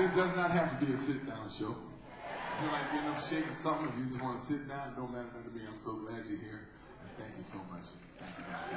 This does not have to be a sit-down show. If you like getting up, shaking something, if you just want to sit down, it don't matter to me. I'm so glad you're here, and thank you so much. Thank you, God.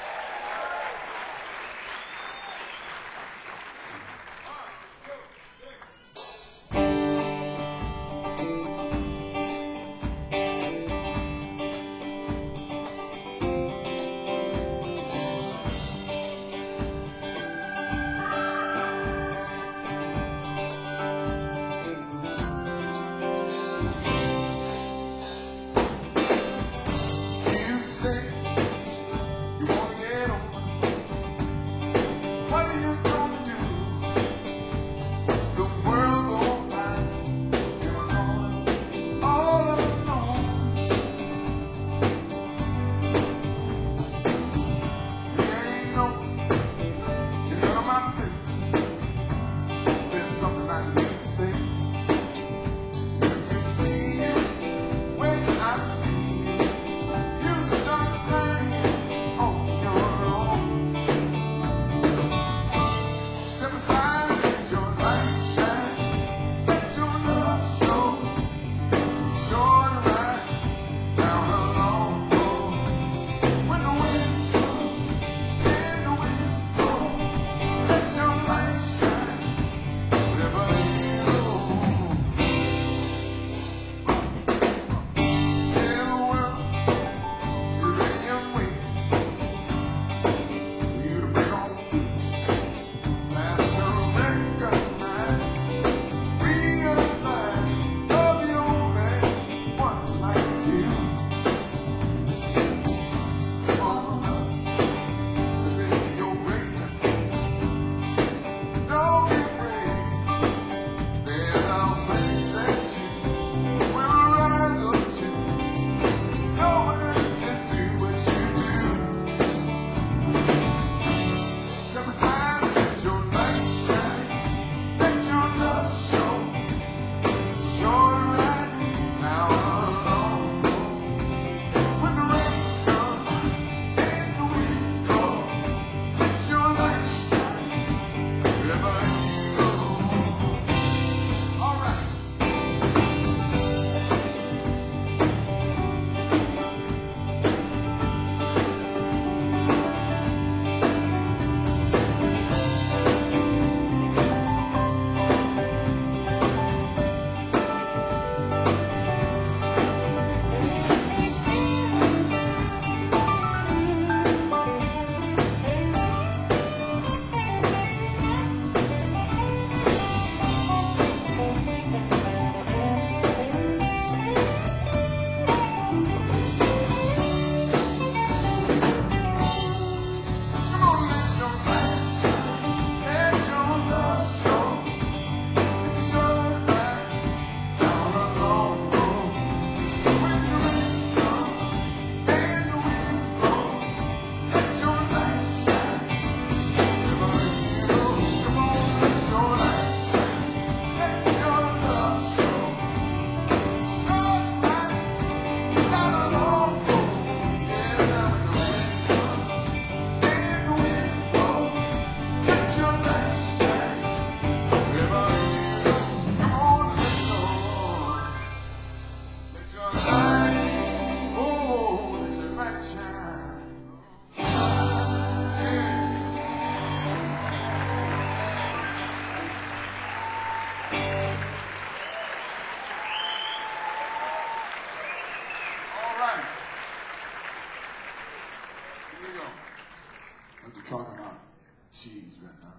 Talking about cheese right now.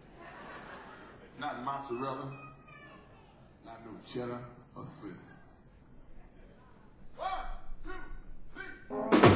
Not mozzarella, not no cheddar or Swiss. 1, 2, 3.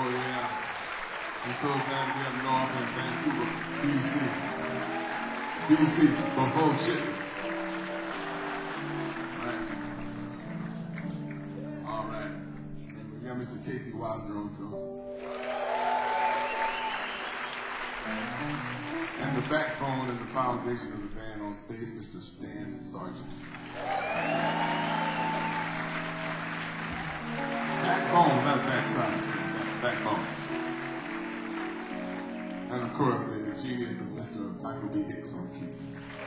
yeah. I'm so glad to be up north in Vancouver, BC. BC, before chickens. All right. We got Mr. Casey Wisner on drums. And the backbone and the foundation of the band on bass, Mr. Stan Sargent. Backbone, not backside, backbone. And of course, the genius of Mr. Michael B. Hicks on keys.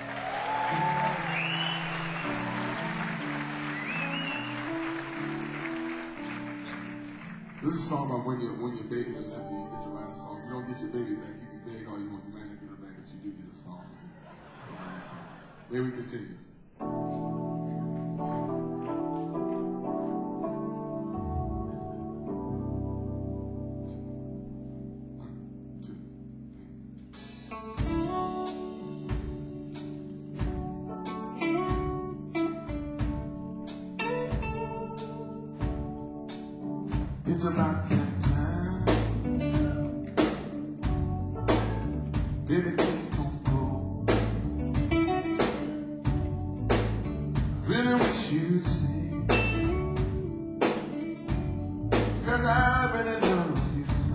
This is a song about when your baby and nephew, you get to write a song. You don't get your baby back, you can beg all you want, you might not get her back, but you do get a song. May we continue. It's about that time, baby, please don't go. I really wish you'd stay, 'cause I really love you so.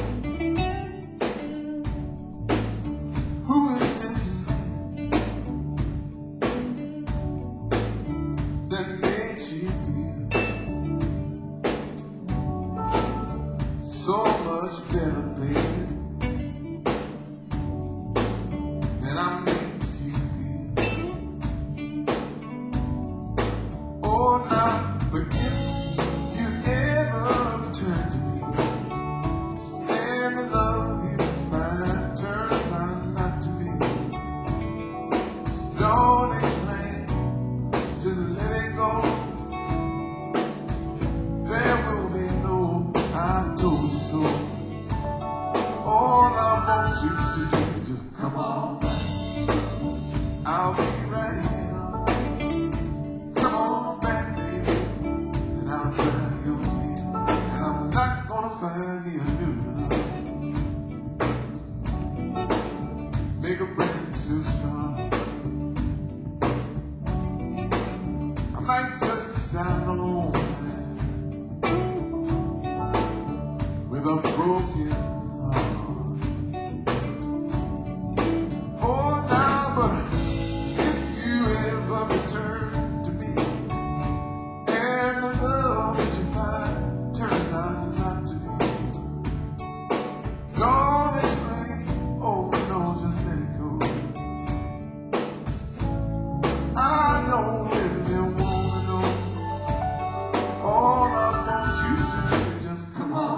Who is this man that makes you feel so much better, baby, and I make you feel. Oh, now, but if you ever return to me, and the love you find turns out not to be, don't explain, just let it go. There will be no I told you so. All I want you to do is just come on back. I'll be right here. Come on back, baby, and I'll dry your tears. And I'm not gonna find me a new love. Make a brand new start. I might just down on with a broken heart. Oh, now, but if you ever return to me, and the love that you find turns out not to be, don't explain, oh no, just let it go. I don't really wanna know. All I want you to do is just come on.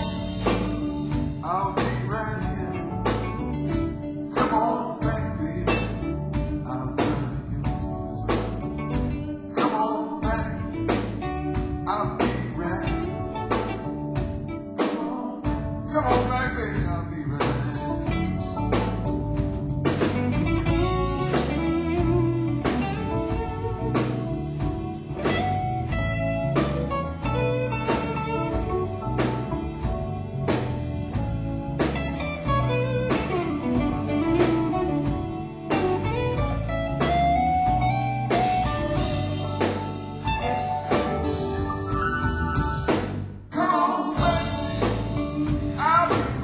I'll be right here. Come on back, baby. I'll dry your tears. Come on back. I'll be right. Come on back, baby. I'll be right. Come on back. I'll be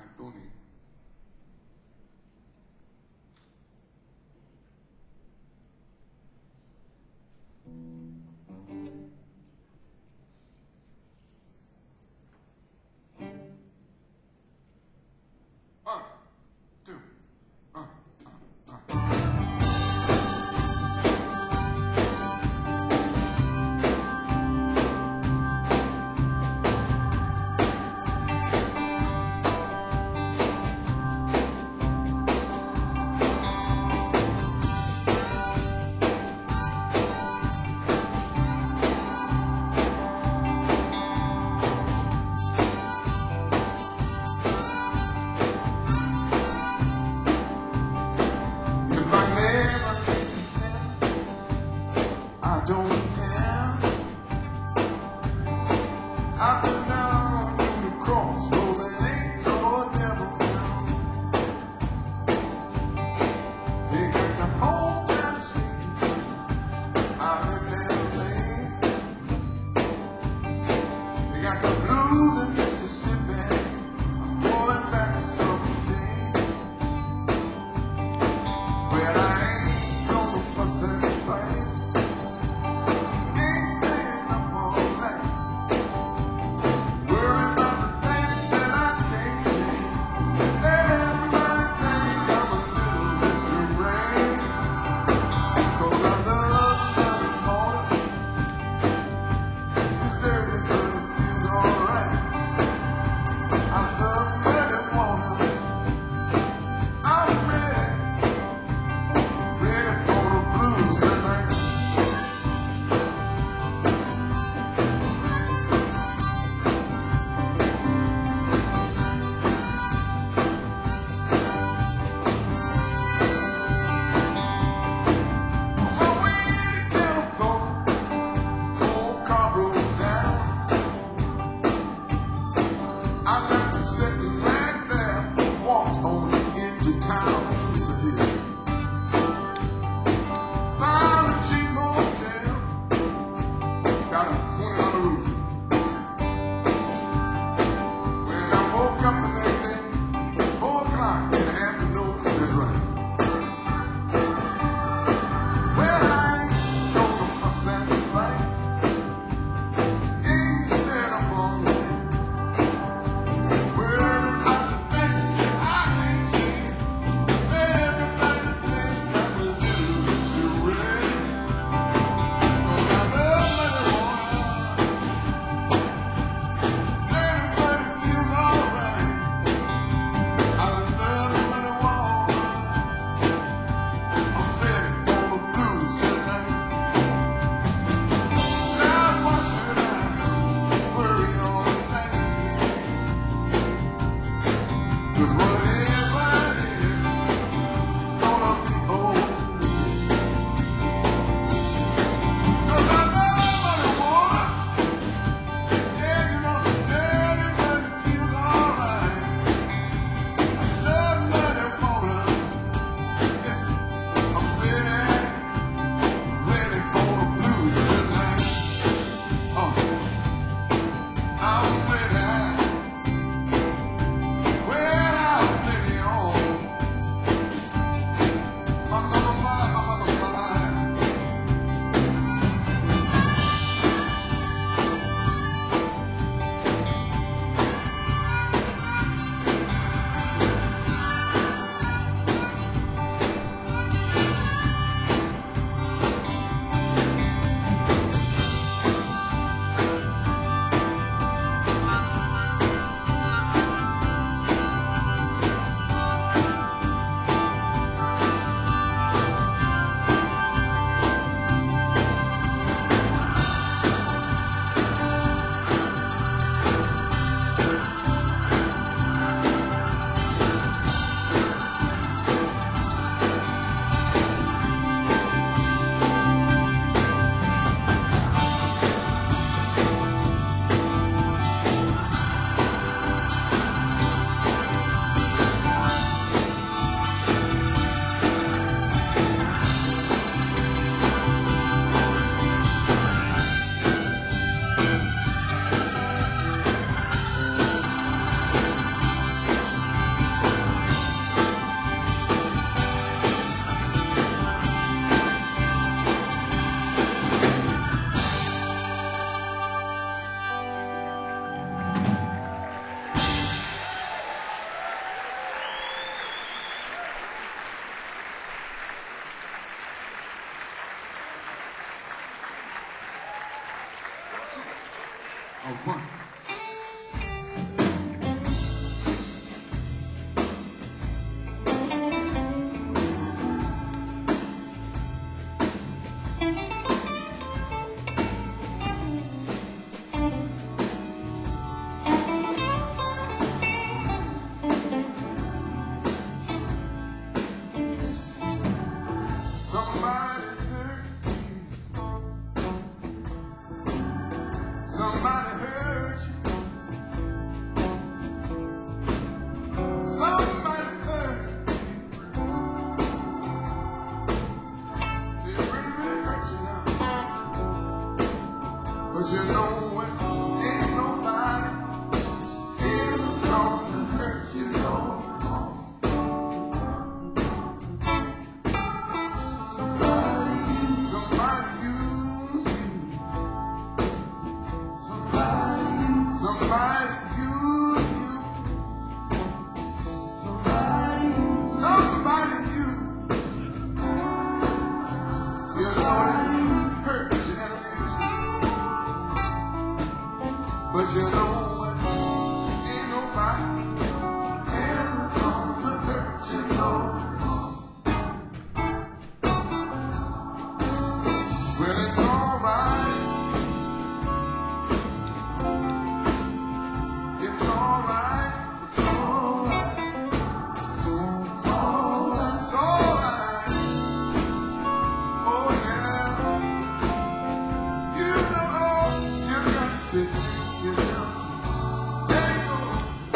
Anthony. One, two, If I never get to heaven, I don't care. I've been down to the crossroads and ain't no devil down. They got the whole town shaking. I live in LA. They got the blues in Mississippi. I'm going back someday. Where I ain't gonna fuss and fight. Ain't staying up all night. Worry about the things that I can't change. Let everybody think I'm a little Mr. Gray. 'Cause I'm the other morning. It's dirty, but it feels alright. I love dirty water. I'm ready for the blues tonight. On my way to California, old car broke down. I left it sitting right there, walked on into town. Listen here. Found a cheap motel, got a $20 room. When I woke up the next day, 4 o'clock in the afternoon, that's right. Well, I ain't gonna fuss and fight. Ain't stand up on me. know what? Ain't nobody ever gonna hurt you no more. Well, it's alright. It's alright. It's alright. It's alright. It's alright. Oh yeah. You know you got to do your best. There you go.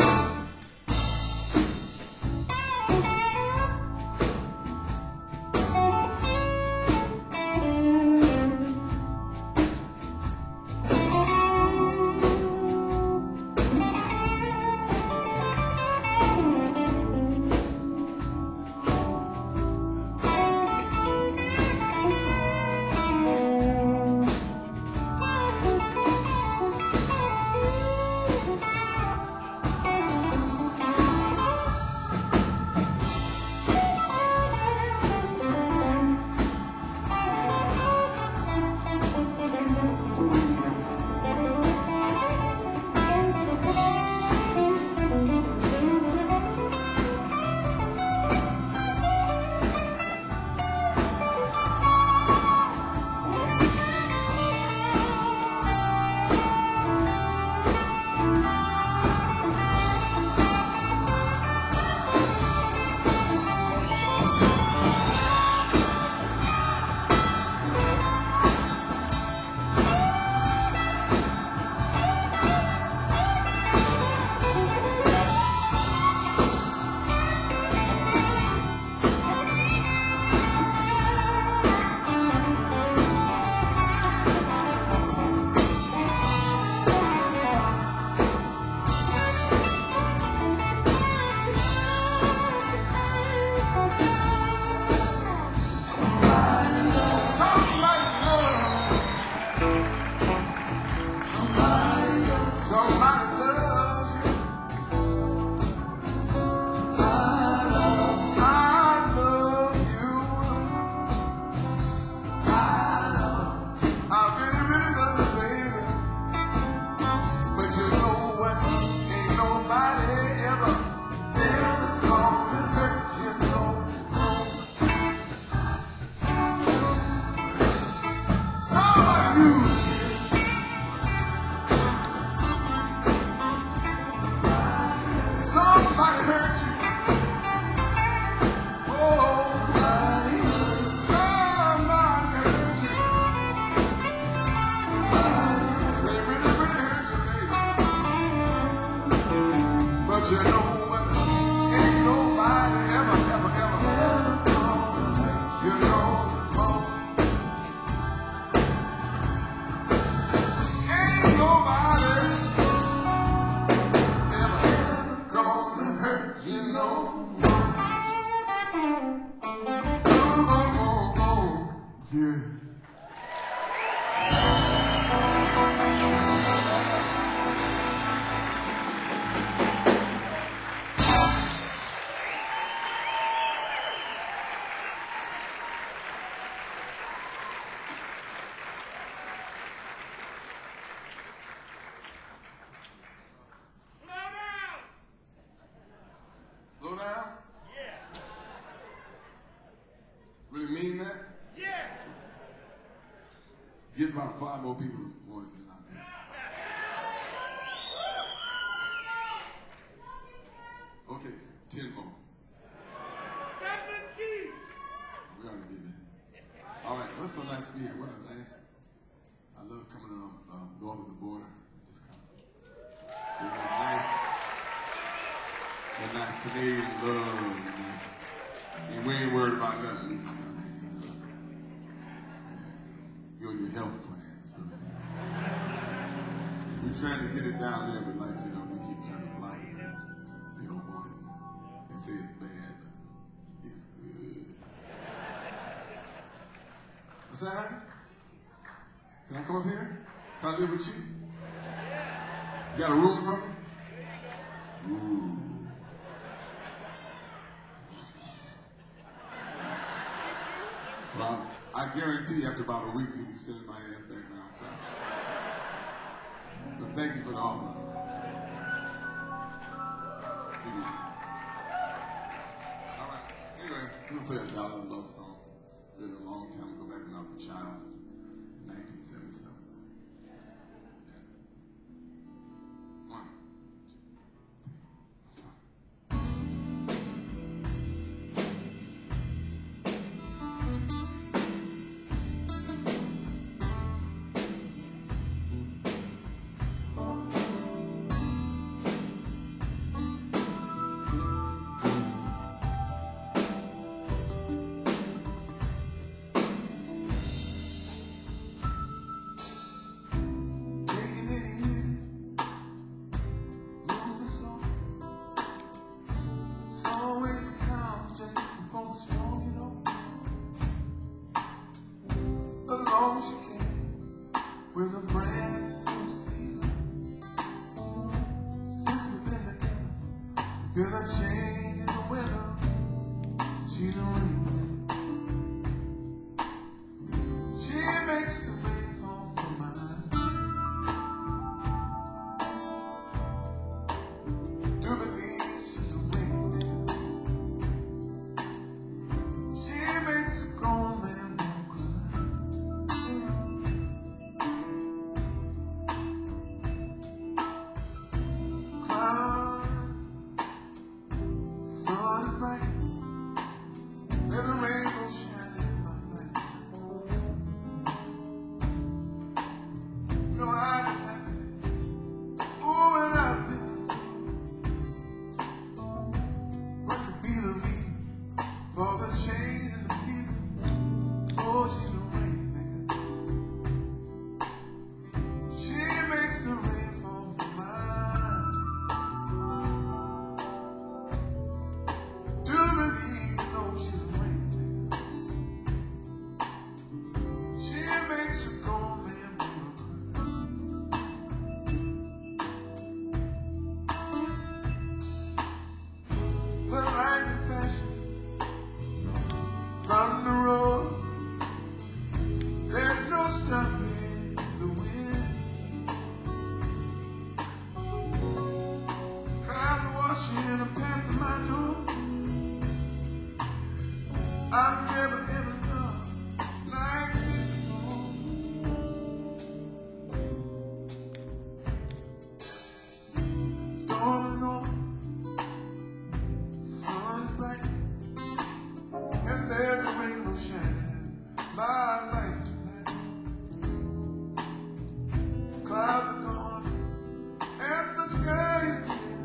Somebody loves you. I love you. I really, really love you, baby. But you know what? Ain't nobody ever gonna hurt you no more. Somebody you. Somebody hurt you. Oh, somebody hurt you. They really, really hurt you, baby. But you know what? Ain't nobody ever you know more. Ain't nobody gonna hurt you no more. Yeah. Slow down? Yeah. Really mean that? Yeah. Get about 5 more people more than I do. Okay, 10 more. We already did that. All right, what's so nice to be here? What a nice. I love coming north of the border. Just kind of that nice Canadian love. And we ain't worried about nothing. We just kind of hanging out. You and your health plan. It's really nice. We're trying to get it down there, but like, you know, they keep trying to block it. They don't want it. They say it's bad, but it's good. What's that? Can I come up here? Can I live with you? You got a room for me? Ooh. Well, I guarantee after about a week you'll be sending my ass back down south. But thank you for the offer. All right. Anyway, we're gonna play a ballad love song. Really a long time ago, back when I was a child, in 1977. Yeah. One, two, three, four. Taking it easy, moving slow. It's always calm just before the storm, you know. Along she came with a brand new season. Since we've been together, there's been a change in the weather. She's a rain. She makes the rain fall from my eyes. Do believe she's a rain. She makes a grown man won't cry. Cloud, sun is bright. There's a rainbow shining in my light. You know I've been happy. Oh, and I've been. What could be the reason for the change in the season? Oh, she's a rainmaker. She makes the rain fall from mine. Do believe you know she's a rainmaker. She makes a grown man cry. But right in fashion, from the road, there's no stopping the wind. Clouds are washing a path to my door. I've never ever done like this before. Storm is on, sun is bright, and there's a rainbow shining in my life tonight. Clouds are gone, and the sky is clear.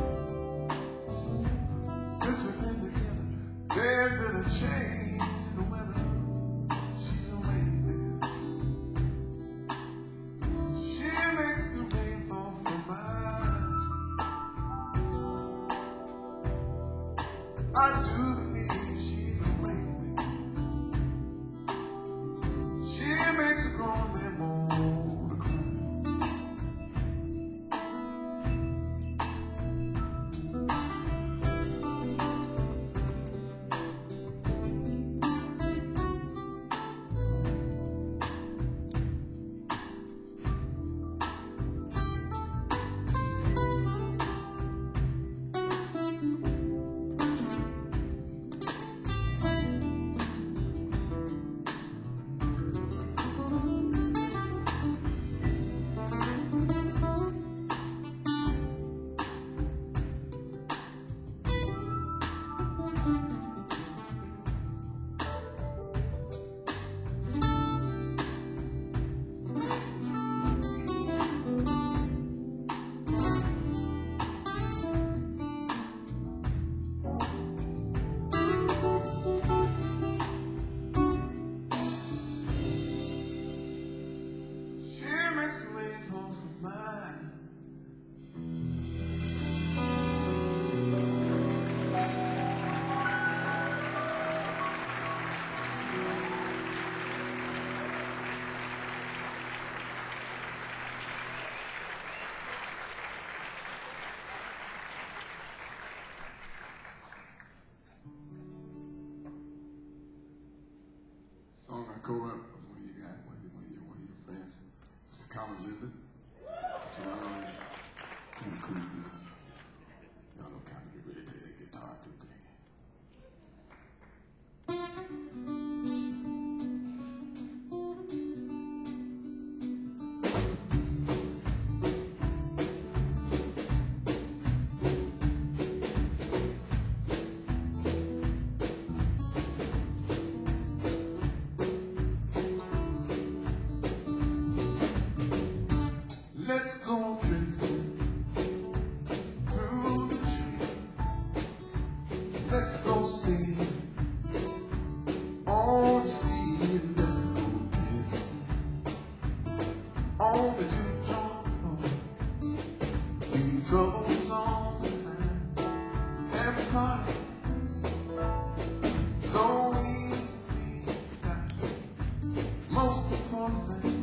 Since we've been together, there's been a change in the weather. She's a rainmaker. She makes the rain fall from mine. I do believe she's a rainmaker. She makes a grown man want to cry. She makes the rain fall from mine. Song I co-wrote with one of you guys, one of your friends, Mr. Colin Linden. He's a cool dude. Y'all know Colin. Let's go drifting through the trees. Let's go sing on the sea. Let's go dancing on the jukebox floor. Leave troubles on the line. Have a party so easily forgotten. Most importantly,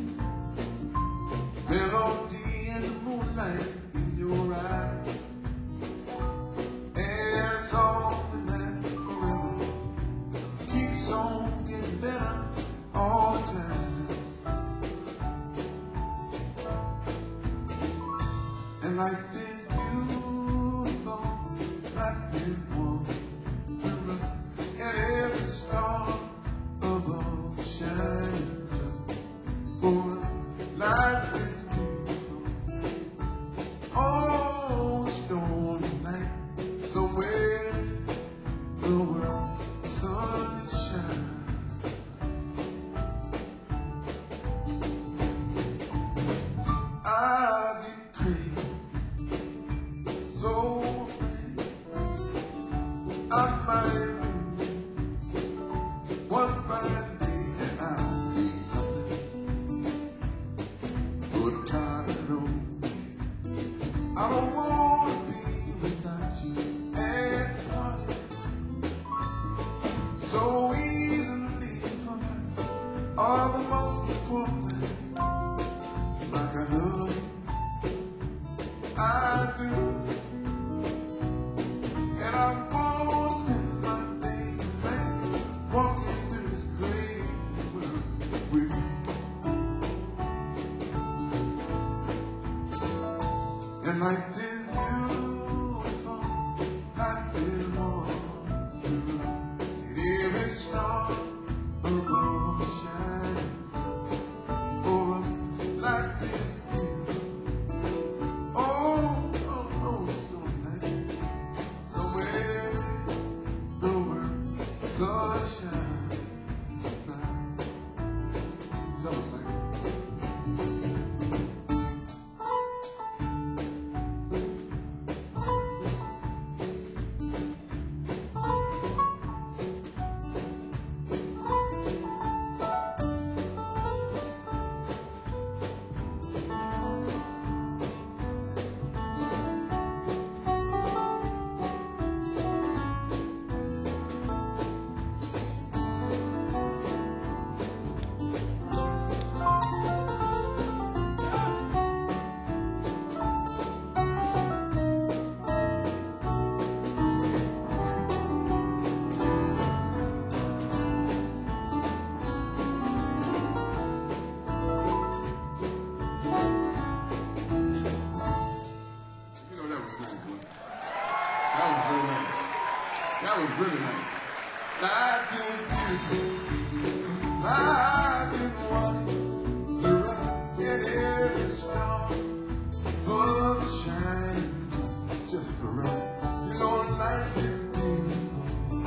melody and the moonlight in your eyes, and a song that lasts forever, keeps on getting better all the time. And life is beautiful, life is wondrous, and every star above shines just for us. Life is oh, stormy night, somewhere the world, the sun is shining. I get crazy, so afraid I might lose one fine day, and I'll be nothing but tired old. I don't want to be without you and party so easily forgotten. All the most important thing, like I love you, I do. And I'm gonna spend my days and nights walking through this crazy world with you. And life is beautiful, life is wondrous, and every star above shines for us. Life is beautiful. Oh, oh, oh, it's no night, somewhere the world, sunshine. Tell them, man. That was really nice. Life is beautiful. Life is wondrous. And every star above shining just for us. You know life is beautiful.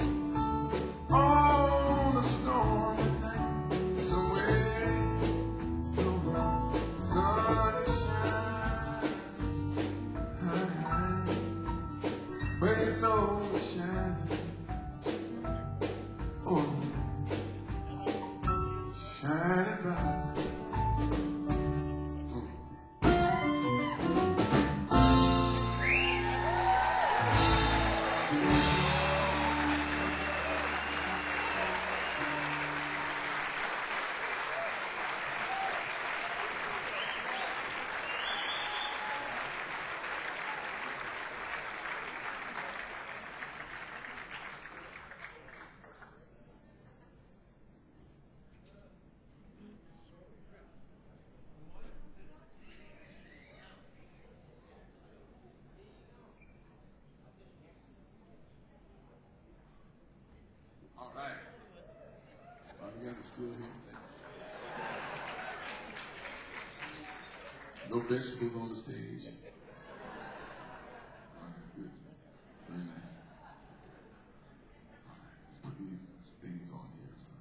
On a stormy night, somewhere the world, sun is shining. Where you know it's shining. Oh, shining bright. All right. Oh, you guys are still here. No vegetables on the stage. Oh, that's good. Very nice. All right, let's put these things on here. So.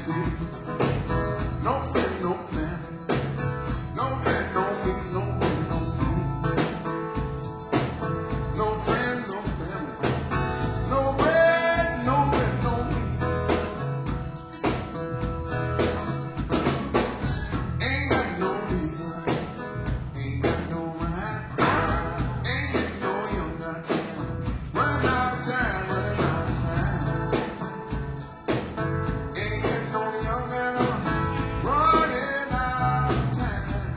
city. No friend, no family. No friend, no me, no me, no me. No friend, no family. No bread, no bread, no me. Ain't got no reason. Ain't got no mind. Ain't got no young got running out of time, running out of time. Ain't got no young and running out of time.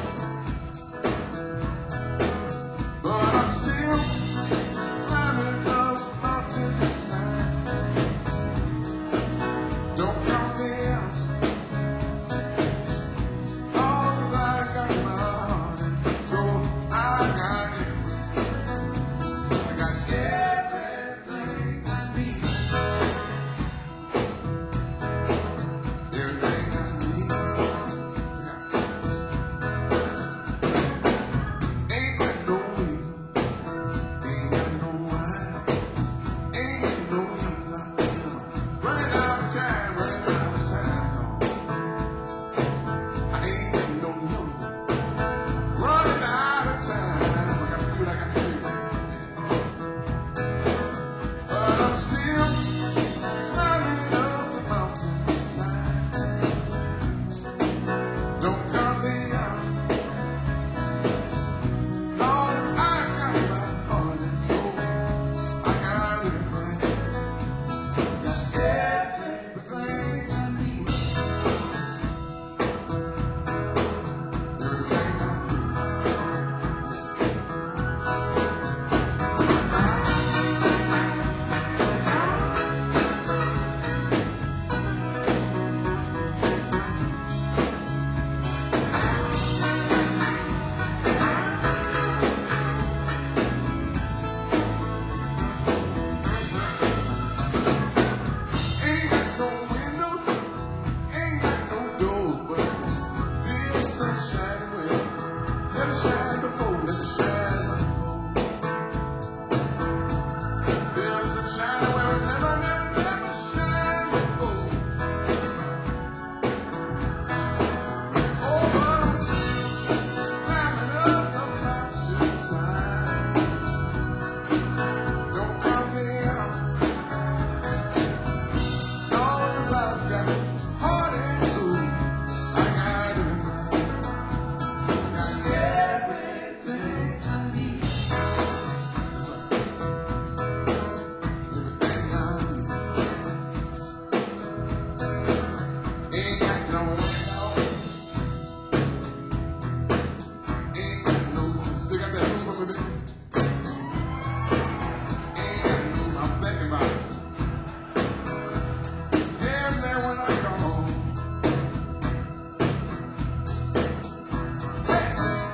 But I'm still climbing up mountainside. Don't count me out. All 'cause I got my heart and soul. I got it. I got everything I need. Everything I need. Ain't got no reason. Ain't got no why. Ain't got no nothing. Running out of time, running out of time. No. I ain't got no nothing. Running out of time. I got to do what I got to do. But I'm still climbing up the mountainside. Don't count me out. Lord, I got my heart and soul. I got everything. Got everything I need. Everything I need. Ain't got no windows, ain't got no doors, but feel the sun shining well. Let it shine before, let it shine before. Feel the sun shining well, it's never, never, never shine before. Oh, but I'm still climbing up the mountainside. Don't count me out. Long as I've got heart and soul, I got everything. Got everything I need. That's right. Everything I need. Ain't got no help. Ain't got no. Still got that room for me. Ain't got no. I'm thinking about it. Yeah, man, when I come home. Hey!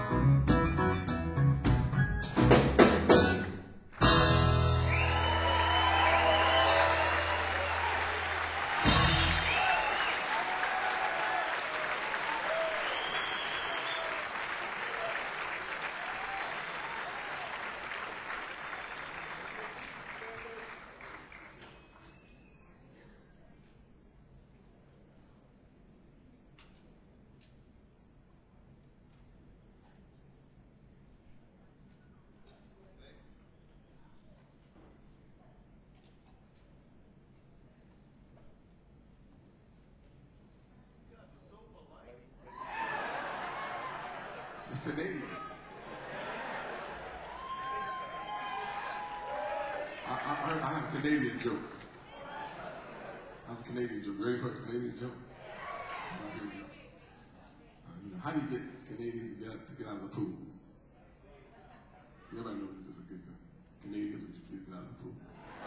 It's Canadians. I have a Canadian joke. I have a Canadian joke. Ready for a Canadian joke? Here we go. How do you get Canadians to get out of the pool? Everybody knows it's just a good guy. Canadians, would you please get out of the pool?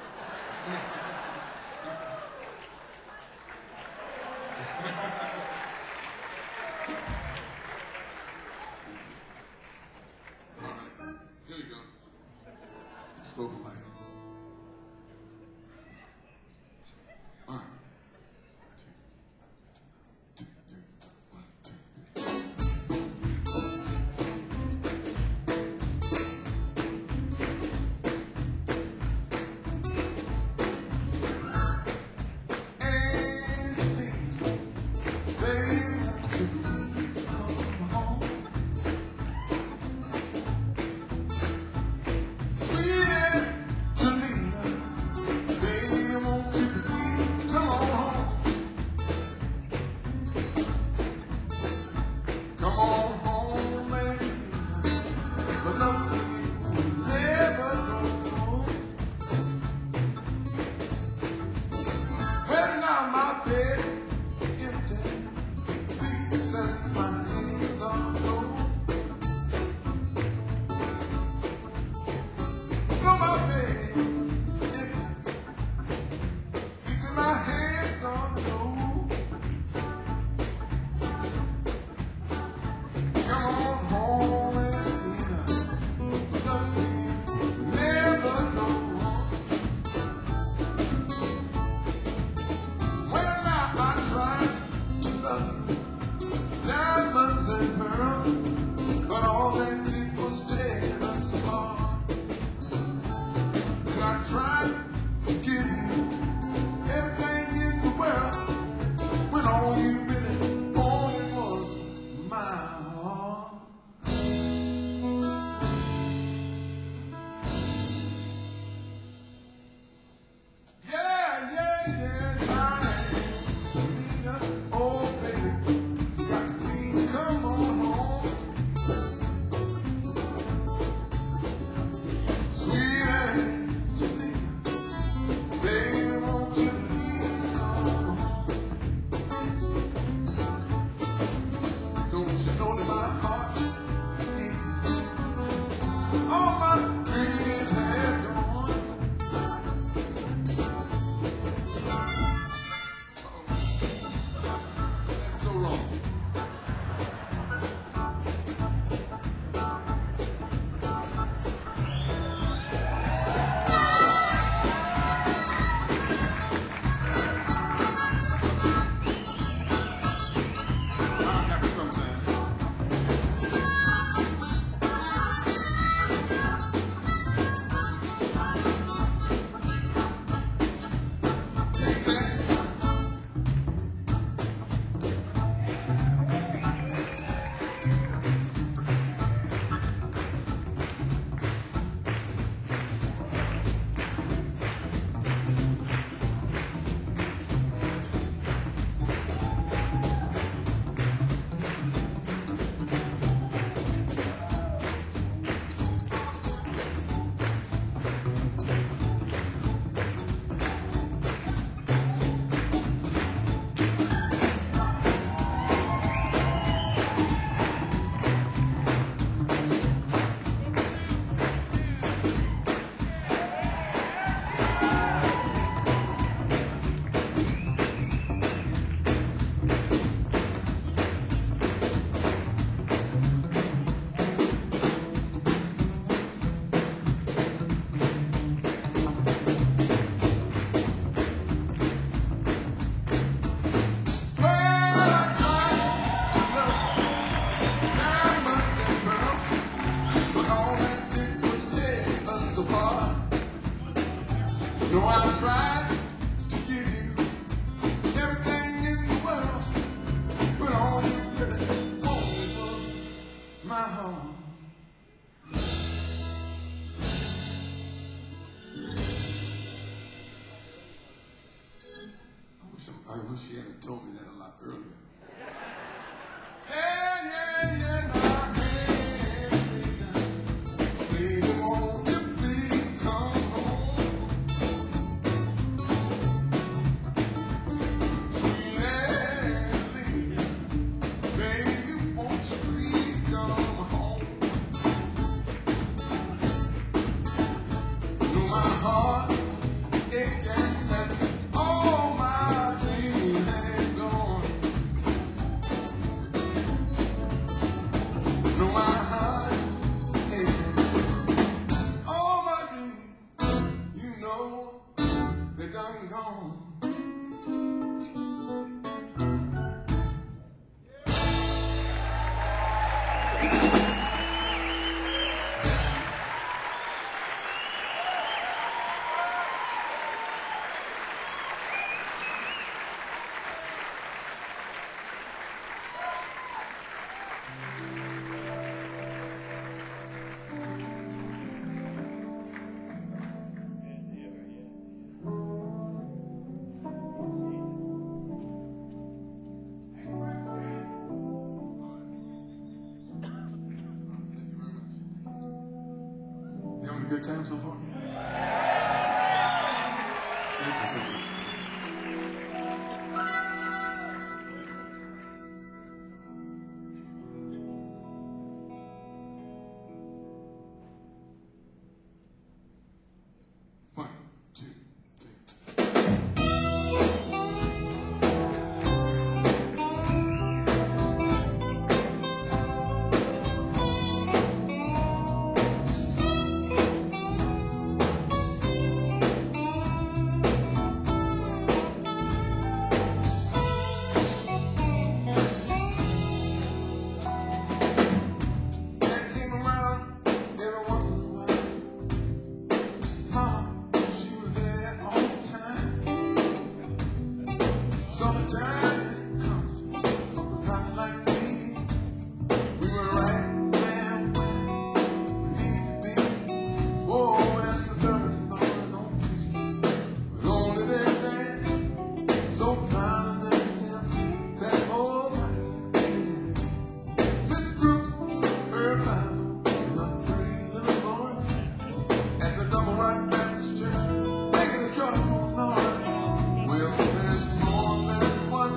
All right, here we go. So polite. All right. found my bed empty, feet set my hands on the floor. Got my bed empty, feet set my hands on the floor. Come on home and clean up the feet, never go wrong. Well, now I tried to love you, diamonds and pearls, but all they did was tear us apart. And I tried to give you everything in the world, when all you really wanted was my heart. Yeah, I am. Oh, baby, you got to please come on home. Sweet Angelina, baby, won't you please come home? Don't you know that my heart is empty? All my dreams have gone. That's so wrong. I'm happy sometimes. Next thing. No, I tried to give you everything in the world, but all you really wanted was my heart. I wish she had told me that a lot earlier. Yeah, nah, baby, won't you please come home? Sweet Angelina, baby, won't you please come home? No, my heart, it can't have all my dreams have gone. No, my heart, it can't. All my dreams, you know, they're done gone. You having a good time so far? Thank you so much. time come to was not like me. We were right there where we need to be. Oh, as the dirt was on me, but only that man, so proud of themselves, that old life. Miss Brooks, her Bible, and the three little boys at the Double Rock Baptist Church, making a joyful noise. Well, there's more than one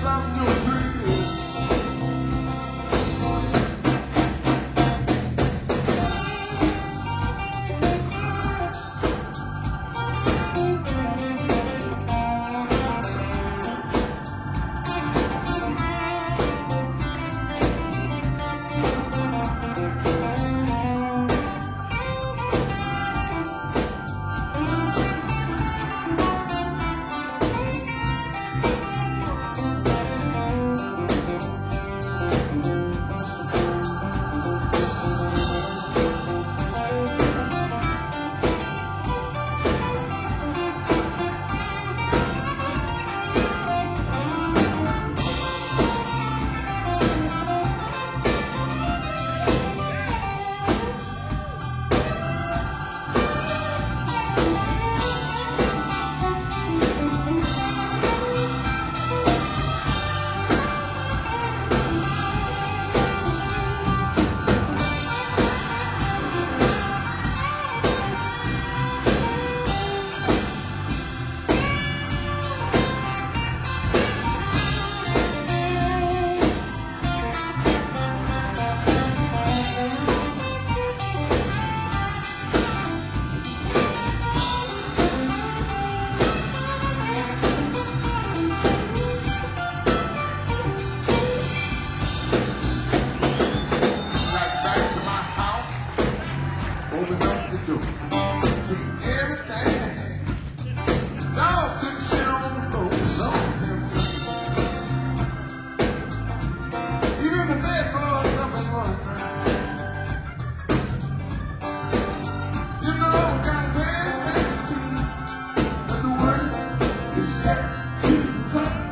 guess I'm doing pretty good. Open up the door. Just everything. Dog took shit on the floor. Lord have mercy. Even the bed bugs up and running. You know, got a bad team, but the worst is yet to come.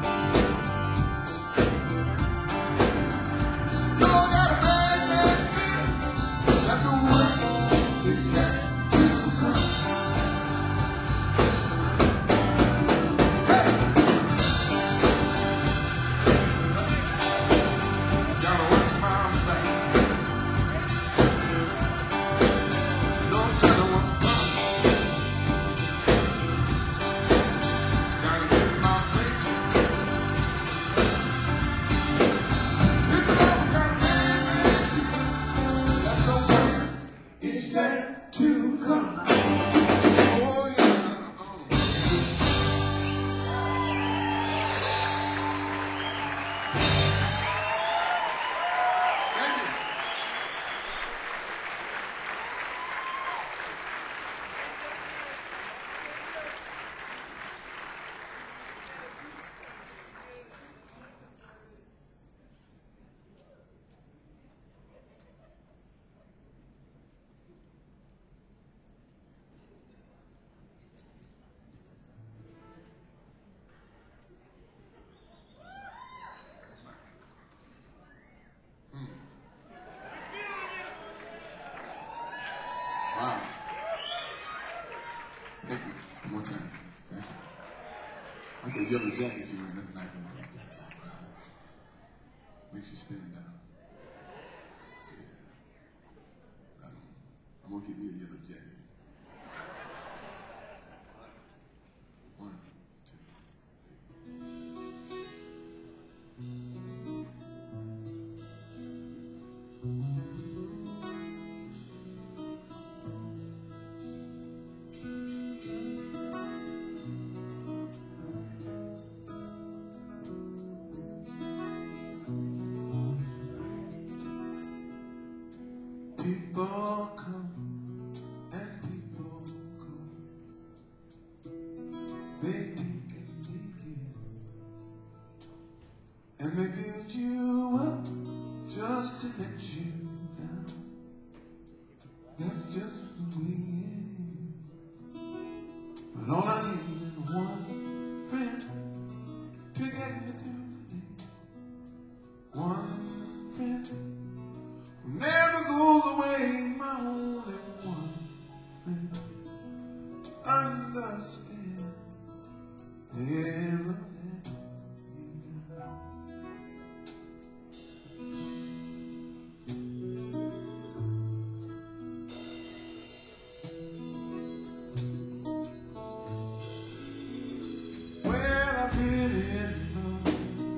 You know, got a bad feeling that the worst is yet to come. Hey! Gotta watch my back. Don't tell her what's coming. Gotta get my picture. You know, got a bad feeling that the worst is yet to come. Oh, yeah. Thank you. Wow. Thank you. One more time. Thank you. Like a yellow jacket you wearing. That's nice. Makes you stand out. Yeah. I'm gonna give you a yellow jacket. One, two. People come and people go. They take and they give, and they build you up just to let you down. That's just the way it is. But all I need is one friend to get me through the day. One friend who never goes away. My only one friend to understand everything. Well, I've been in love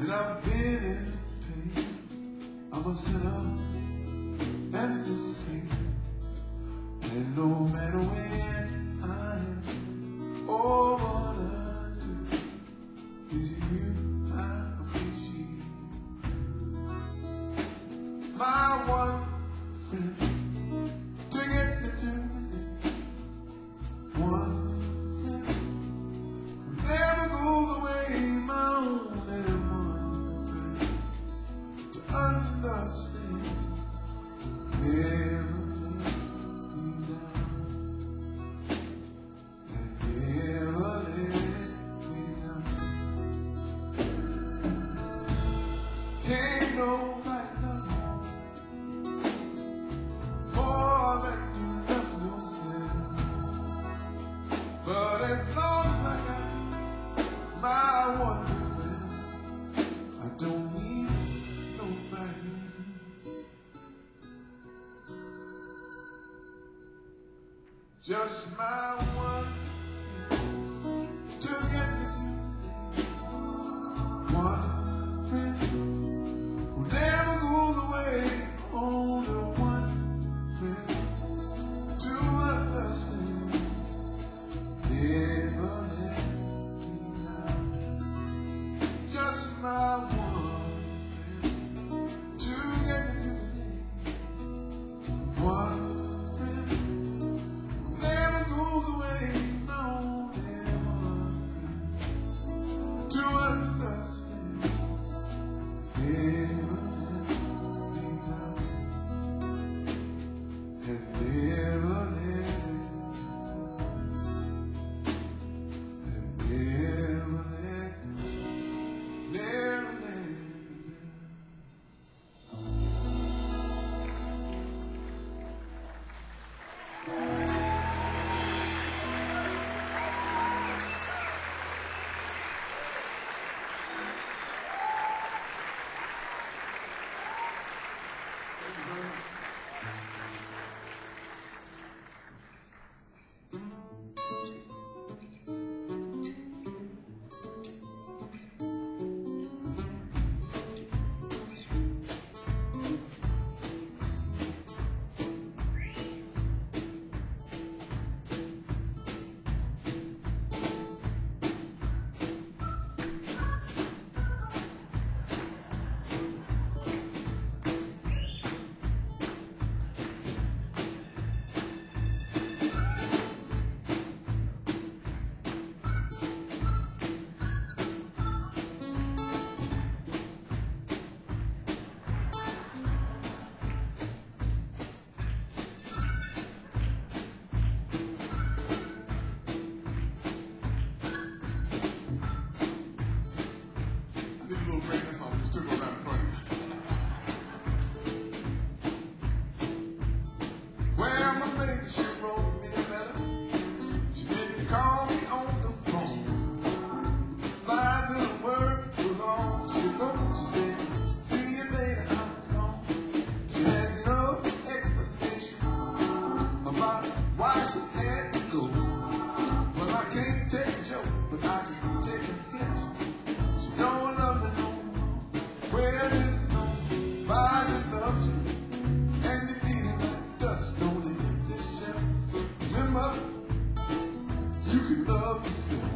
when I've been in pain. I'm a sinner and a saint, and no matter when I am, all what I do is you I appreciate. My one friend to get me through the day. One friend who never goes away. My only one friend to understand. Never let me down, and never let me down. Can't nobody love you more than you love yourself. But as long as I got my one friend, I don't need nobody. Just my one friend to get me through the day. One friend who never goes away. Only one friend to understand. Never let me down. Just my one friend to get me through the day. One friend never goes away. No, never friend to understand. Never let me down, and never let me down, and never let me down. Well, my baby, she wrote me a letter. She didn't call me on the phone. 5 little words was all she wrote. She said, see you later, I'm gone. She had no explanation about why she had to go. Well, I can't take a joke, but I can take a hint. She don't love me no more. Well, didn't know why she loves you, and you feeling like dust on the empty shelf. Remember, you can love yourself.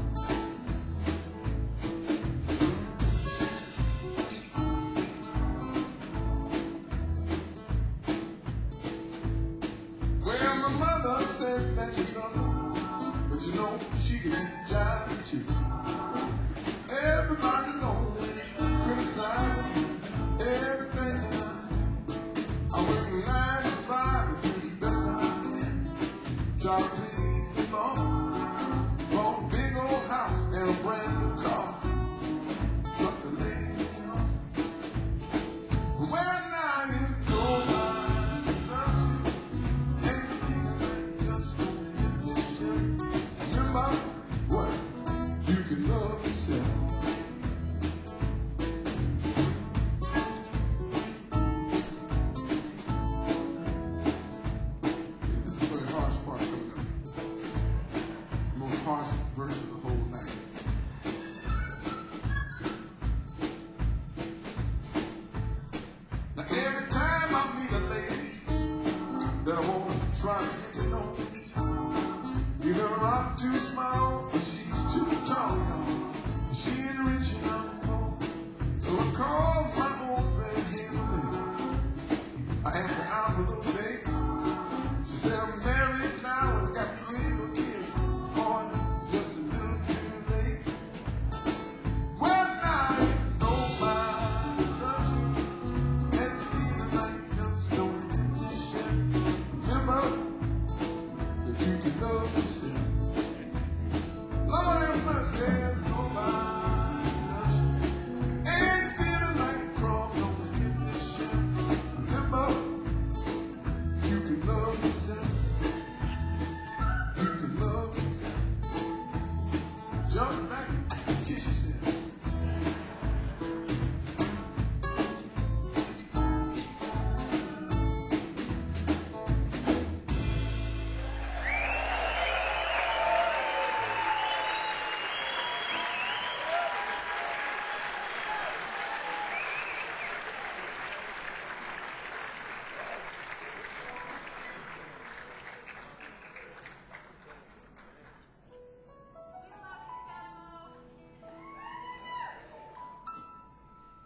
Well, my mother said that she loved her, but you know she can be jiving too. Everybody's always criticizing everything that I do. I work 9 to 5 and do the best I can. Try to please the boss. Bought a big old house and a brand new car. Sucked the lady off. Well, now you know nobody loves you, and you feel like just going in this ship. Remember what you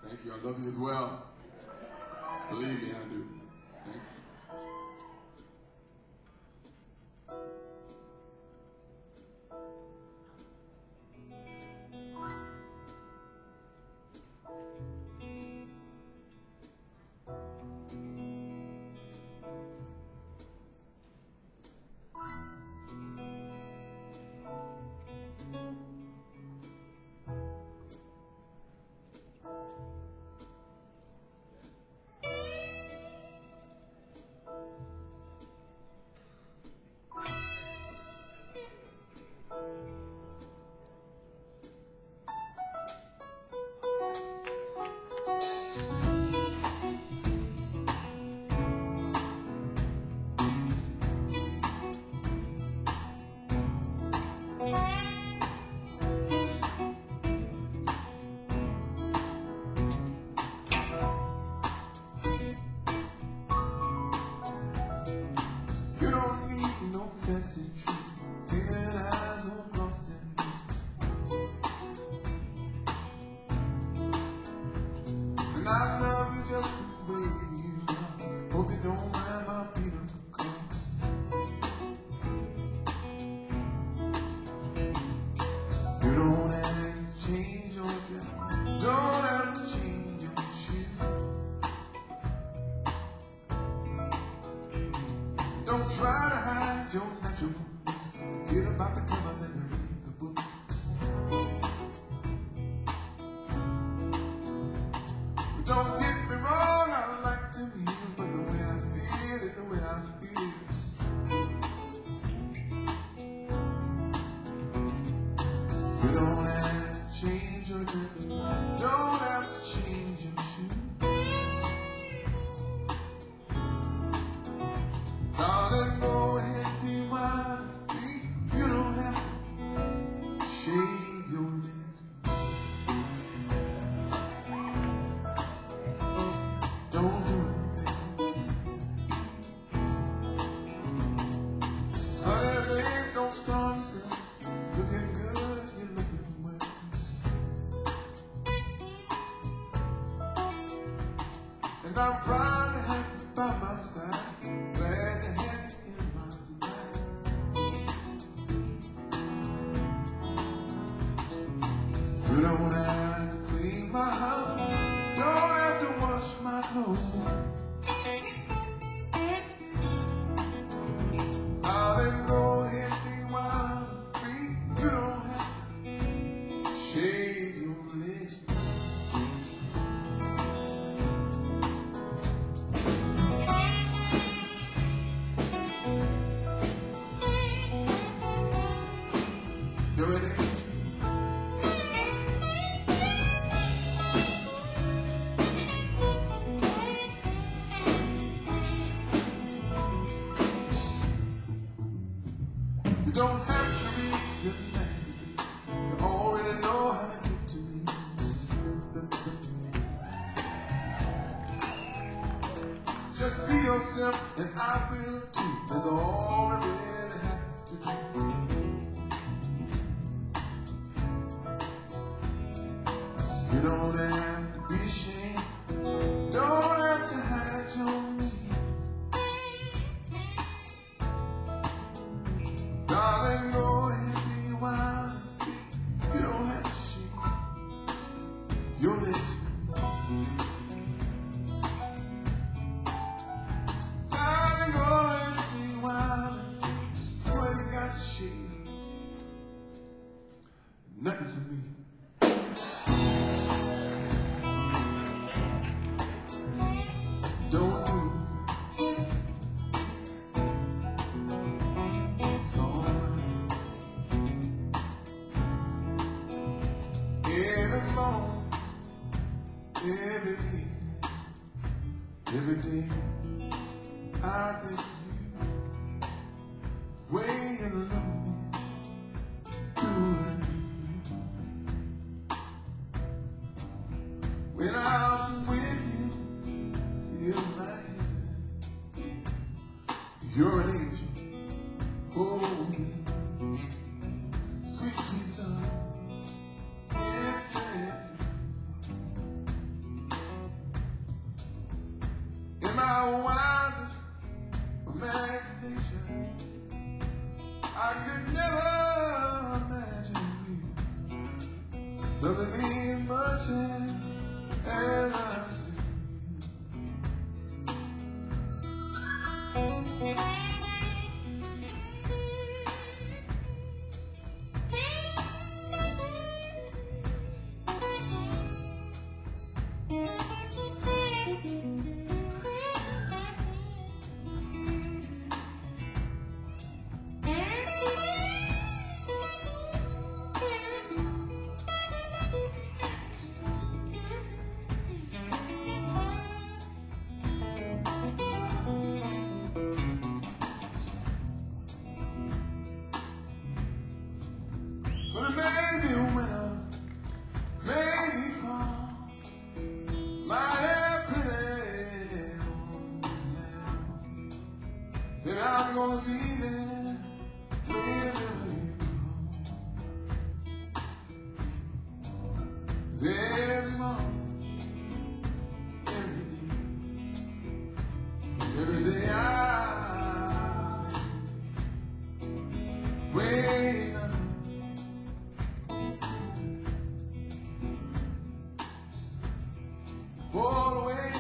Thank you. I love you as well. Believe me, I do. Thank you. You don't need no fancy trees, painted eyes or glossy knees. And I love you just the way you are. Hope you don't mind my Peter come. You don't have to change your dress, don't have to change your shoes. Don't try to hide your natural roots. Forget about the cover and read the book. But don't get me wrong, I like them heels, but the way I feel is the way I feel. You don't have to change your dress, don't have to change your shoes. Darling, go ahead, be wild and free. You don't have to shave your legs. Don't do it, baby. Honey, babe, don't starve yourself. Looking good, you're looking well. And I'm proud to have you by my side. Glad to have you in my life. You don't have to clean my house, don't have to wash my clothes. Darling, go ahead, be wild and free. You don't have to shave your legs. You ready? You don't have to read the magazine. You already know how to get to me. Just be yourself and I will too. That's all I really have to do. You don't have to be ashamed, don't have to hide your need. Darling, go ahead, be wild and free. You don't have to shave your legs. Darling, go ahead, be wild and free. You ain't got to shave nothing for me. Don't do it. It's all right. Every morning, every evening, every day, I think of you. Way you love me, doing when I'm with you, feel like heaven. You're an angel, oh, sweet, sweet love. It's my wildest imagination, I could never imagine you loving me as much as I do. But it made me winter, made me fall, mighty pretty now. Then I'm gonna be there wherever you go. 'Cause every morning, every day I wait up. All the way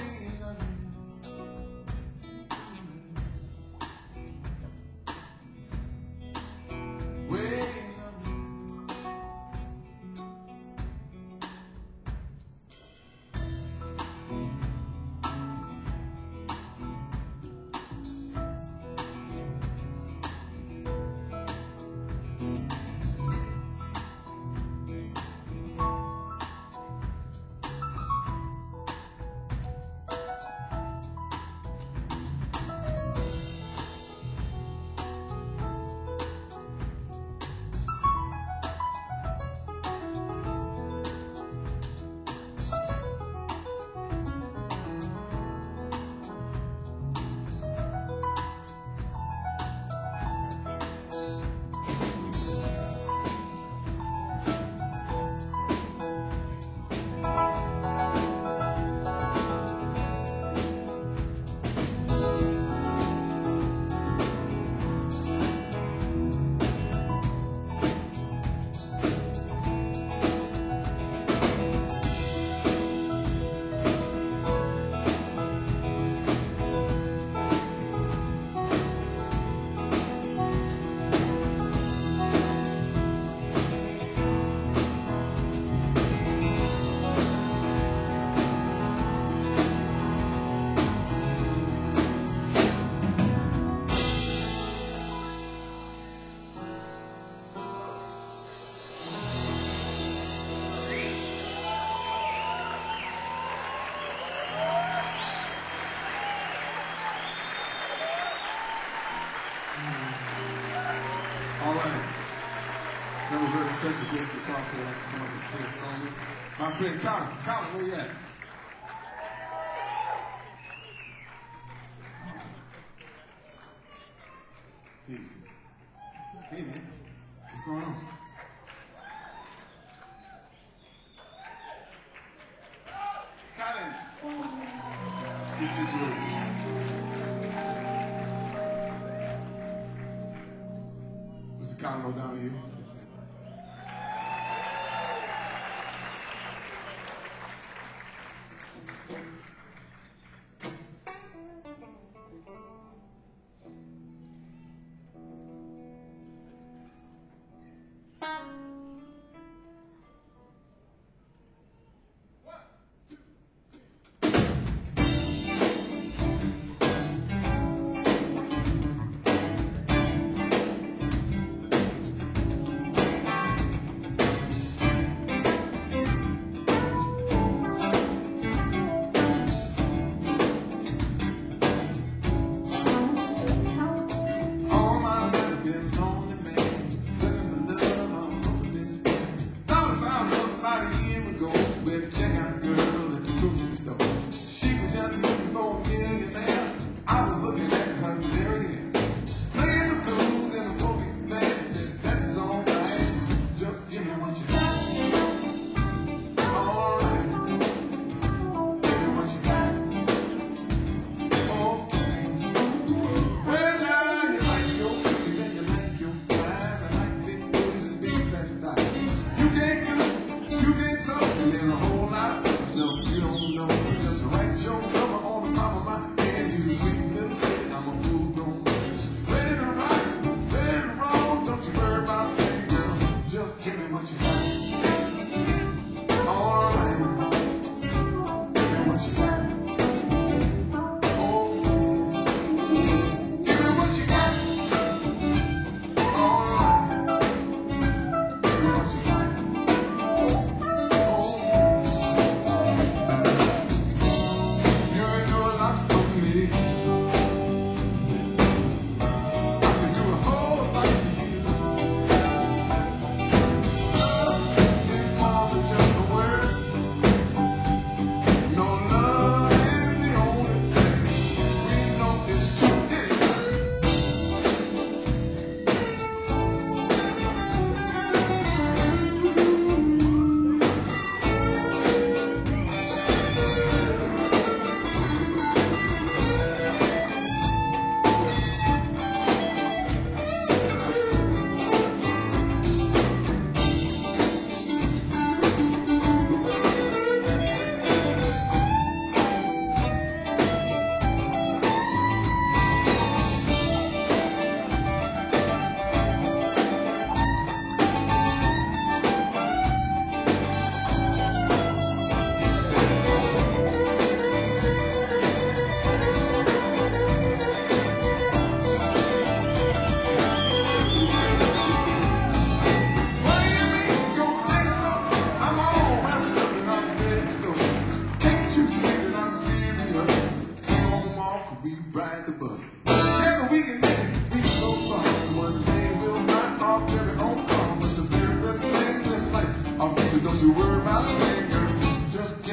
all right. We have a very special guest guitar player that's come up and play a song with my friend Colin. Colin, where you at? Easy. Hey, man. What's going on? Colin. This is your... Mr. Colin, go down here.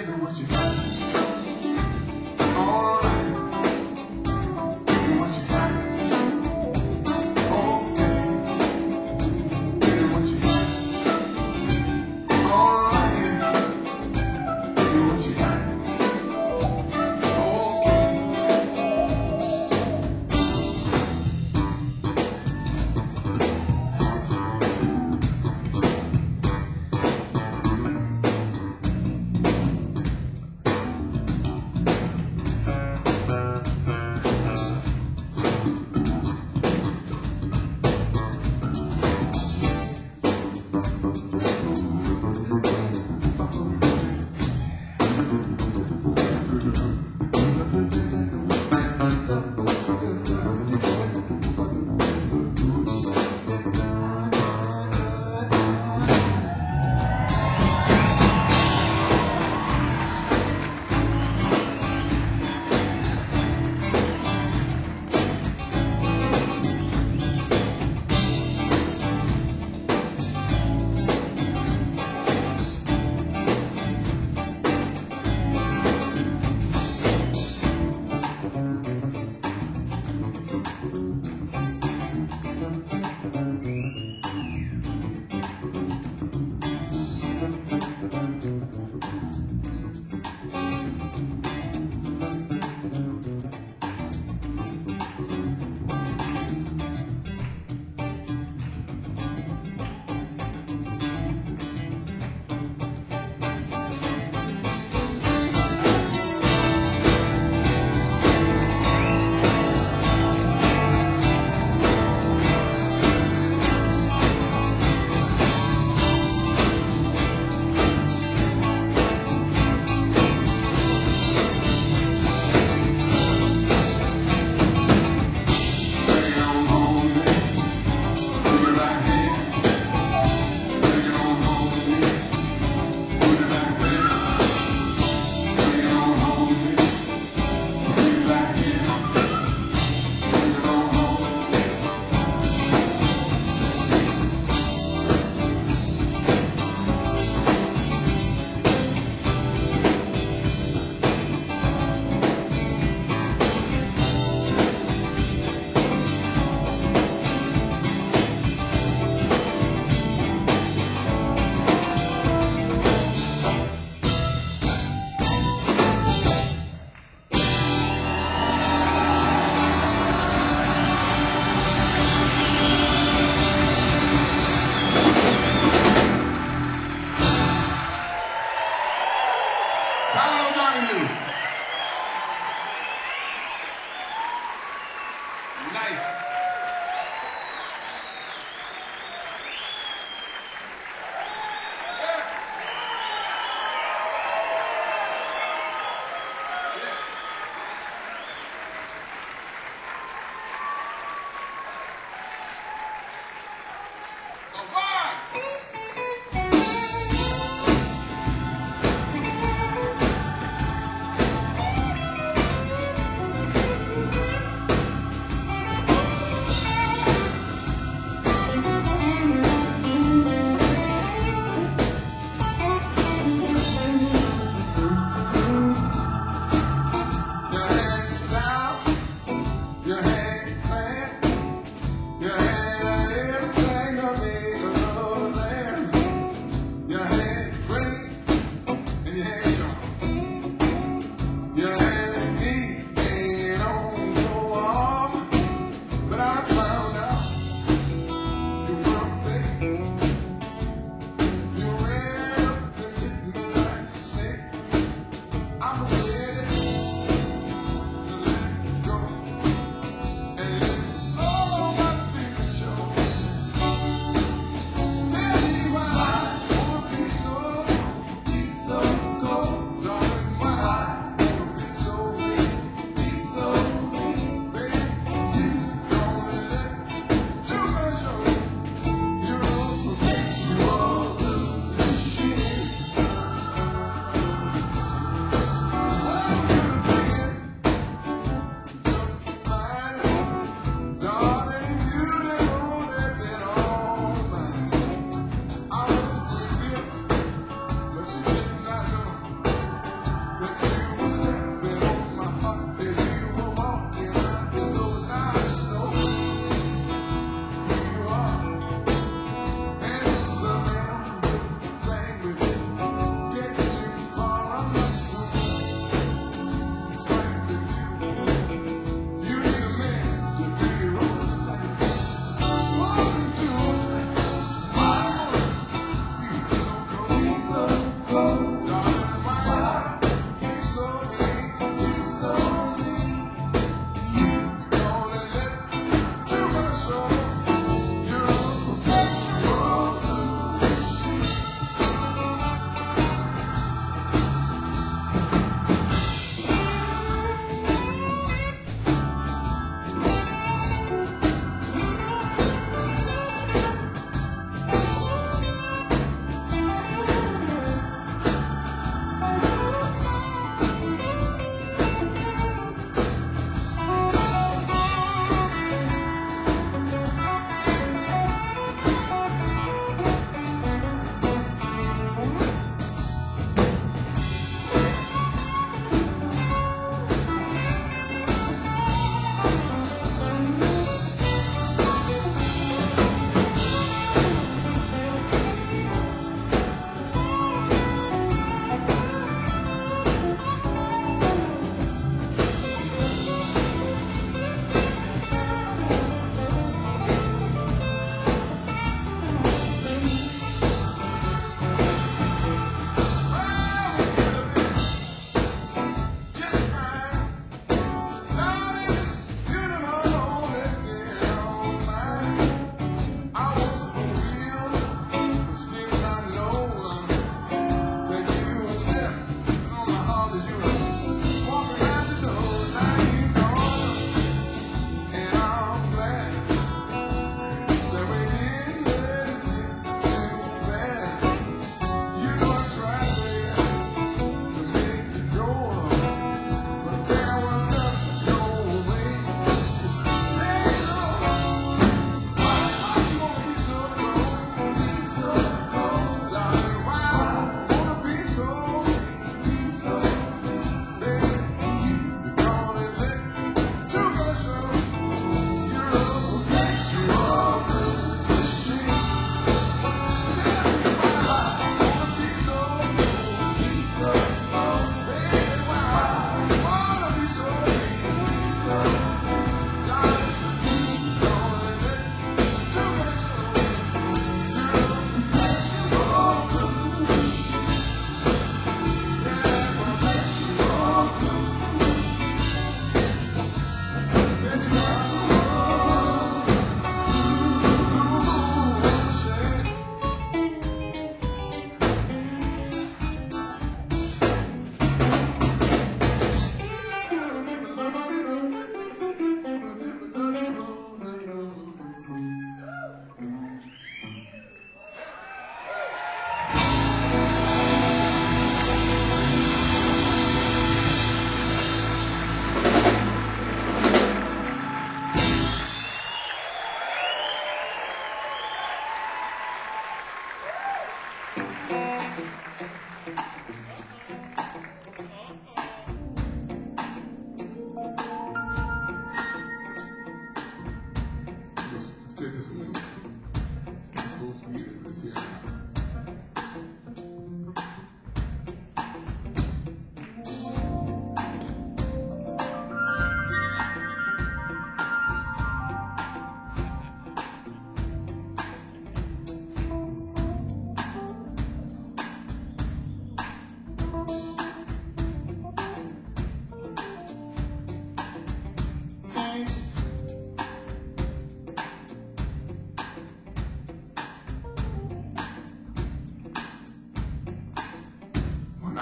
me what you got. All right. Give me what you got. Okay. Give me what you got. All right. Give me what you got. Okay. How old are you? Nice.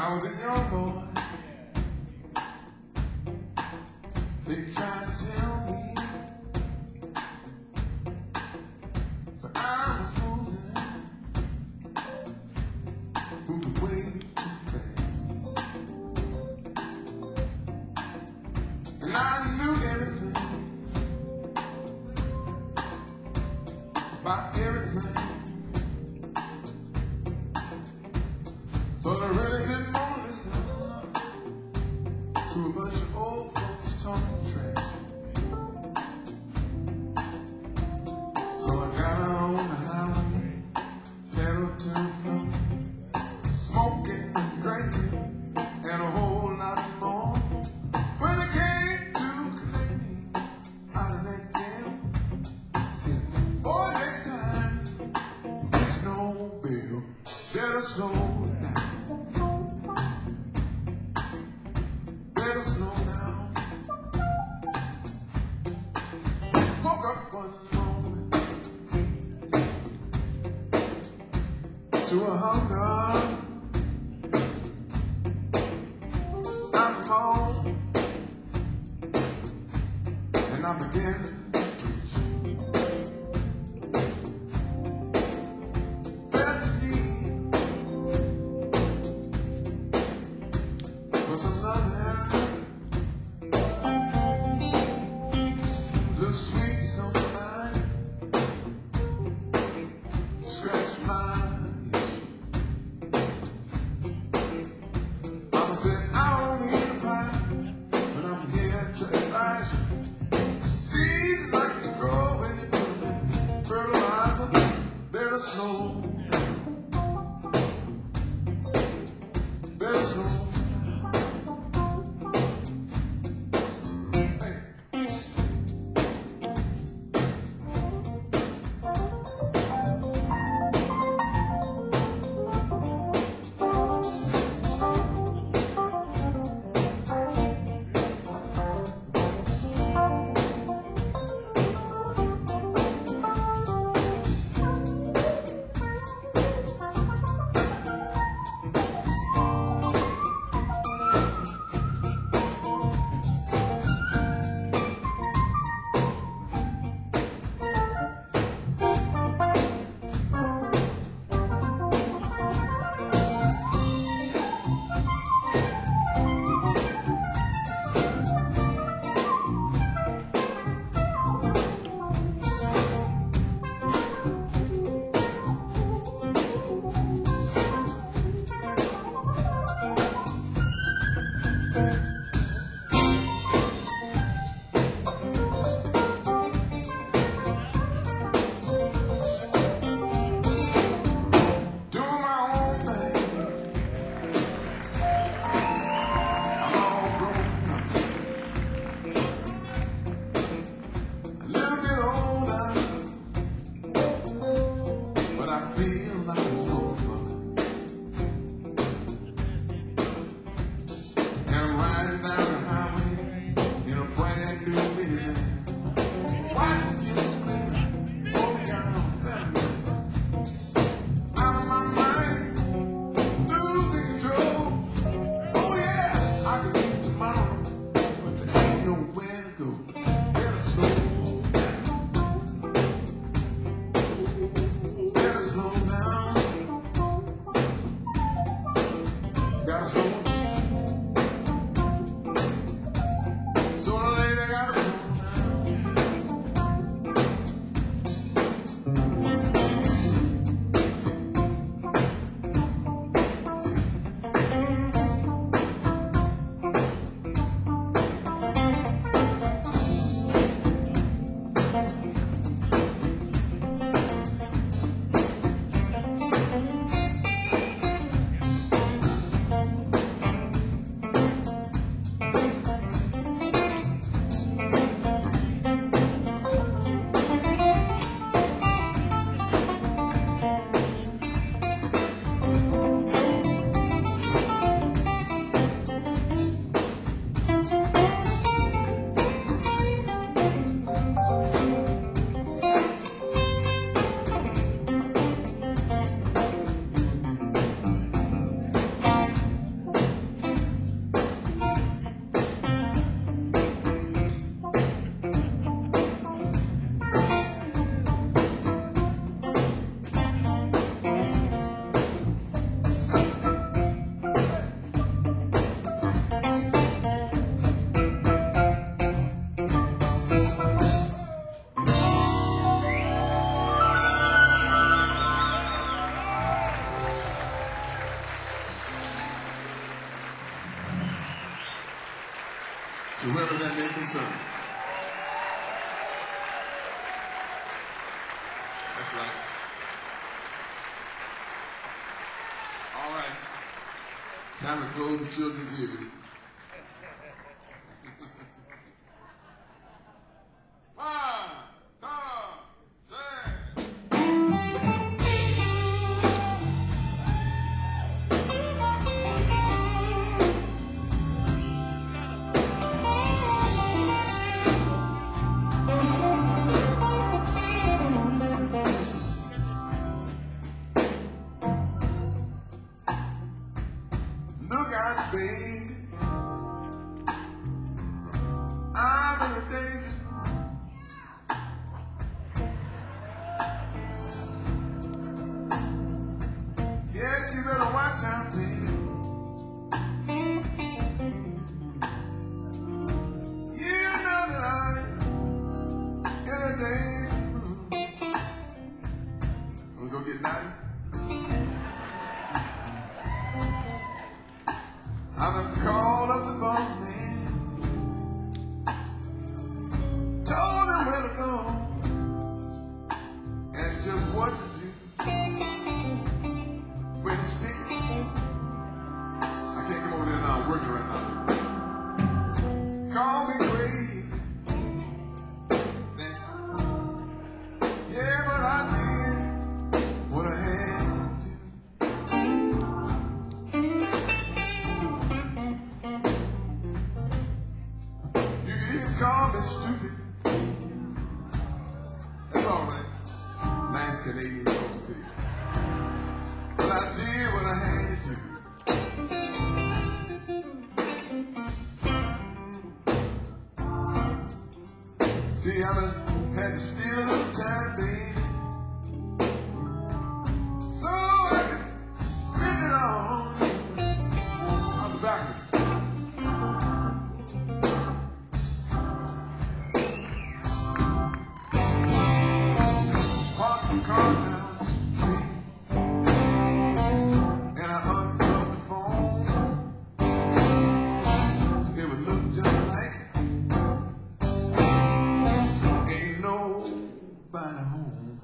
I was a young boy. They tried to tell me that I was moving way too fast. And I knew everything about everything, but I really didn't want to listen to a bunch of old folks talking trash. So I got out on the highway, pedal to the floor, smoking and drinking and a whole lot more. When they came to collect me out of that jail, said, boy, next time you get no bill, better slow down. Better slow down. Woke up one morning to a hunger. I'm home, and I began to preach. Felt the need for some loving, little sweet something, scratch my itch. Mama said, I don't need a pie, but I'm here to advise you. Seeds like to grow when you put them in fertilizer. Better slow down. Better slow down. Hey. And I'm riding to whoever that may concern. That's right. All right. Time to close the children's ears. Look out, baby. I'm in a dangerous mood. Yes, you better watch out, baby. You know that I'm in a dangerous mood. Wanna go get naughty? I done called up the boss man, told him where to go, and just what to do, where to stick it. I can't come over there now, I'm working right now. Call me crazy, yeah, but I did what I had to. Call me stupid. That's all right. Nice Canadian folk say. But I did what I had to. See, I done had to steal a little time, baby, so I could spend it all. How's the balcony? Car down the street, and I unplugged the phone, so it would look just like ain't nobody home.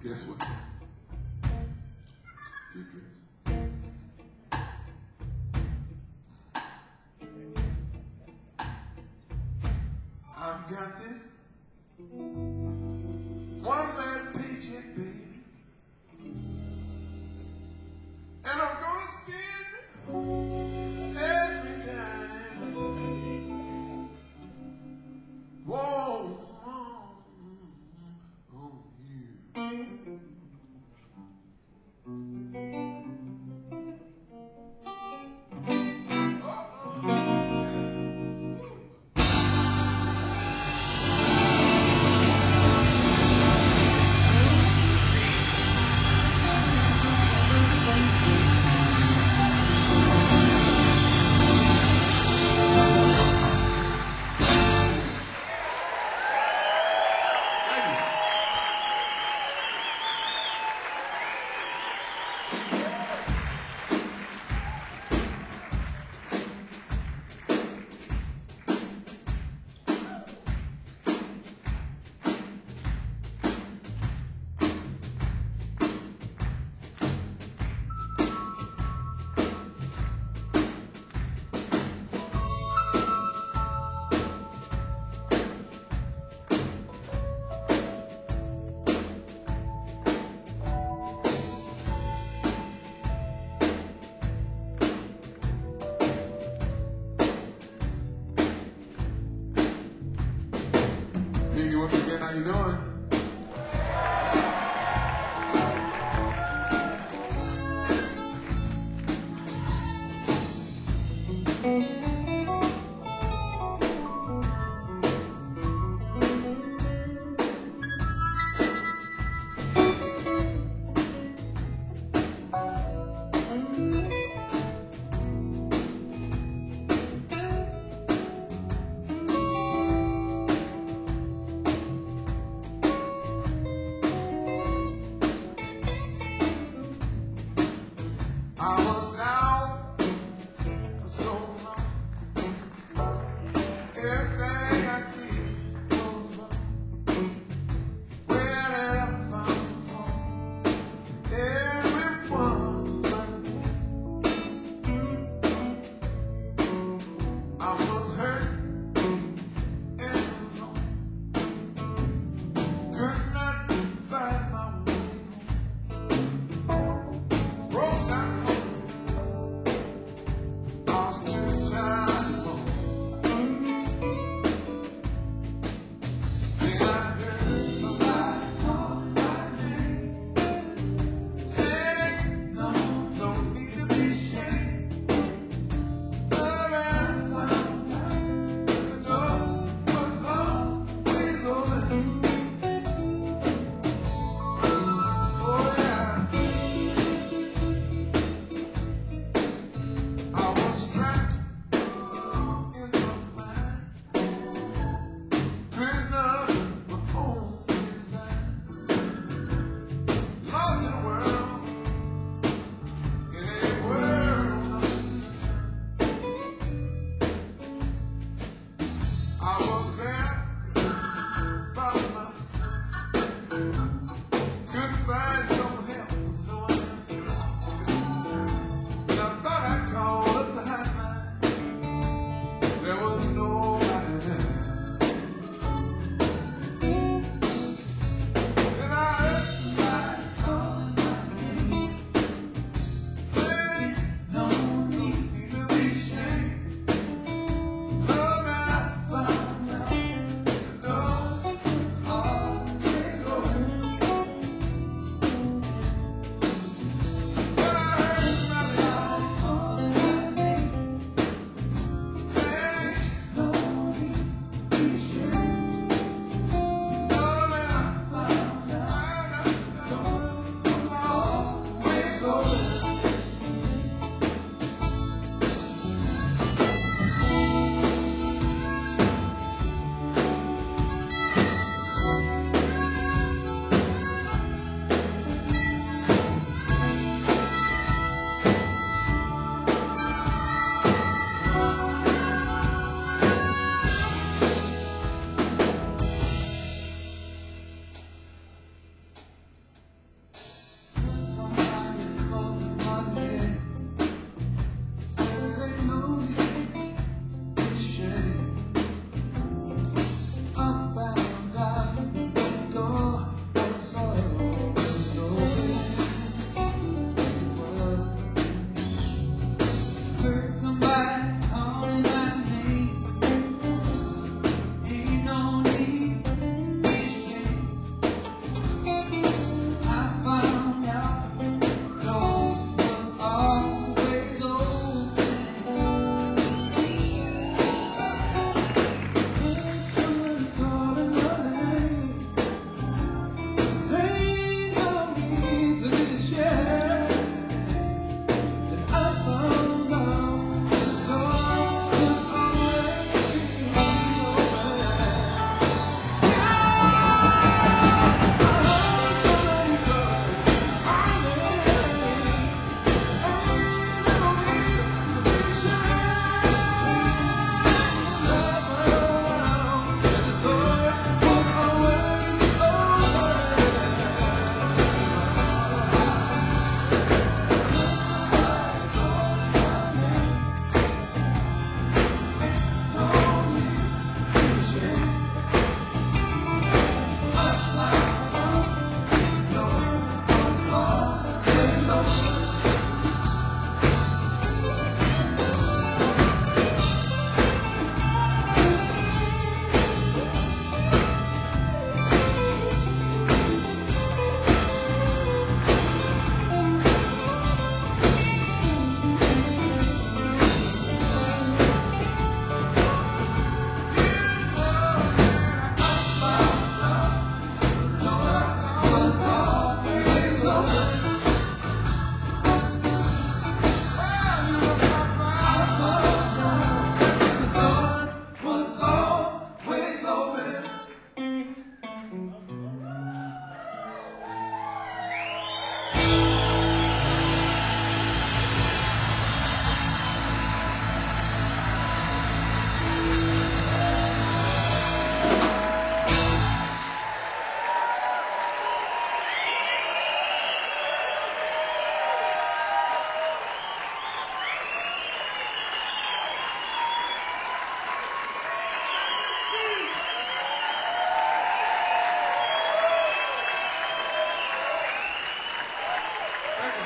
Guess what? Two drinks. I've got this one last paycheck, baby, and I'm gonna spend every dime. Whoa, on you. Hey, once again, how you doing?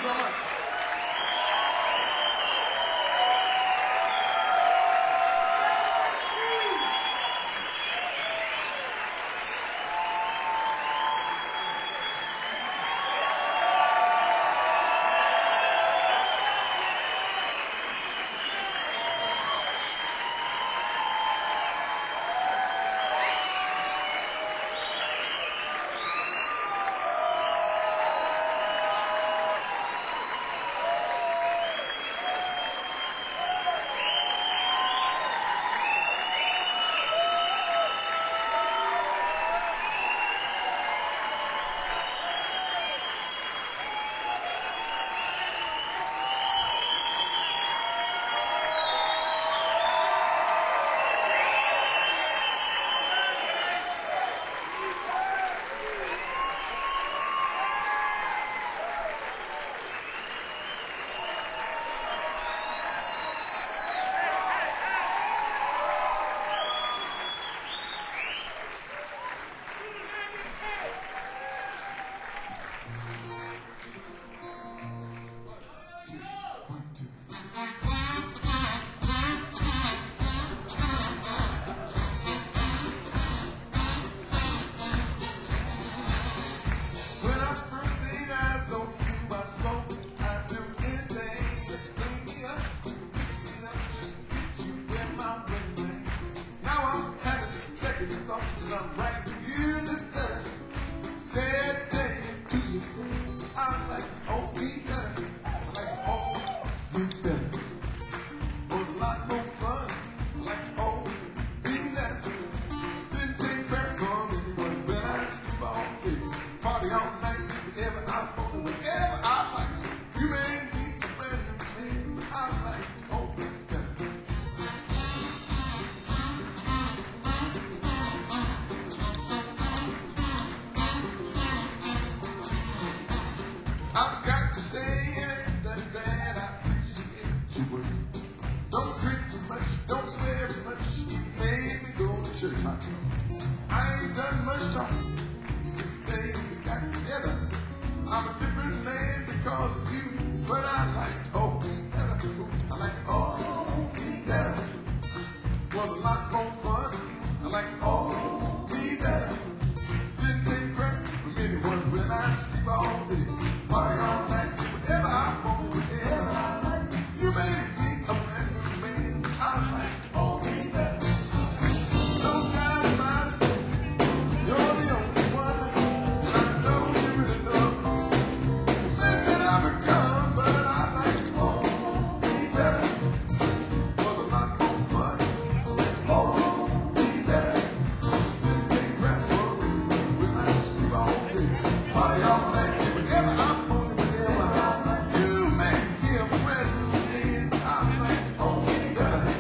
so much. When I first laid eyes on you, I spoke. I'd do anything to clean me up, fix me up, just to get you in my way. Now I'm having second thoughts and I'm writing you this letter. Scared to tell it to you. I like oh me better. I like oh me better. Was a lot more fun. I like oh me better. Didn't take crap from anyone, but I sleep all day. Party all night, whenever I want, whenever I like. You may be a brand new thing, but I like oh me better. I've got to say it ain't that bad. I appreciate your work. Don't drink too much, don't swear so much. Made me go to church. I ain't done much talking since the day we got together. I'm a different man because of you, but I like oh me better. I like oh me better. Was a lot more fun. I like oh me better. Didn't take crap from anyone when I sleep all day. Party all night, whatever I want, whatever I like. You made me a brand new man. I like oh me better. No doubt about it. You're the only one, and I know you really love me. Maybe I become, but I like oh me better. Was a lot more fun. I like oh me better. Didn't take crap from anyone when I sleep all day. Party all night, whenever I want, whenever I like. You make me a brand new man. I like oh me better.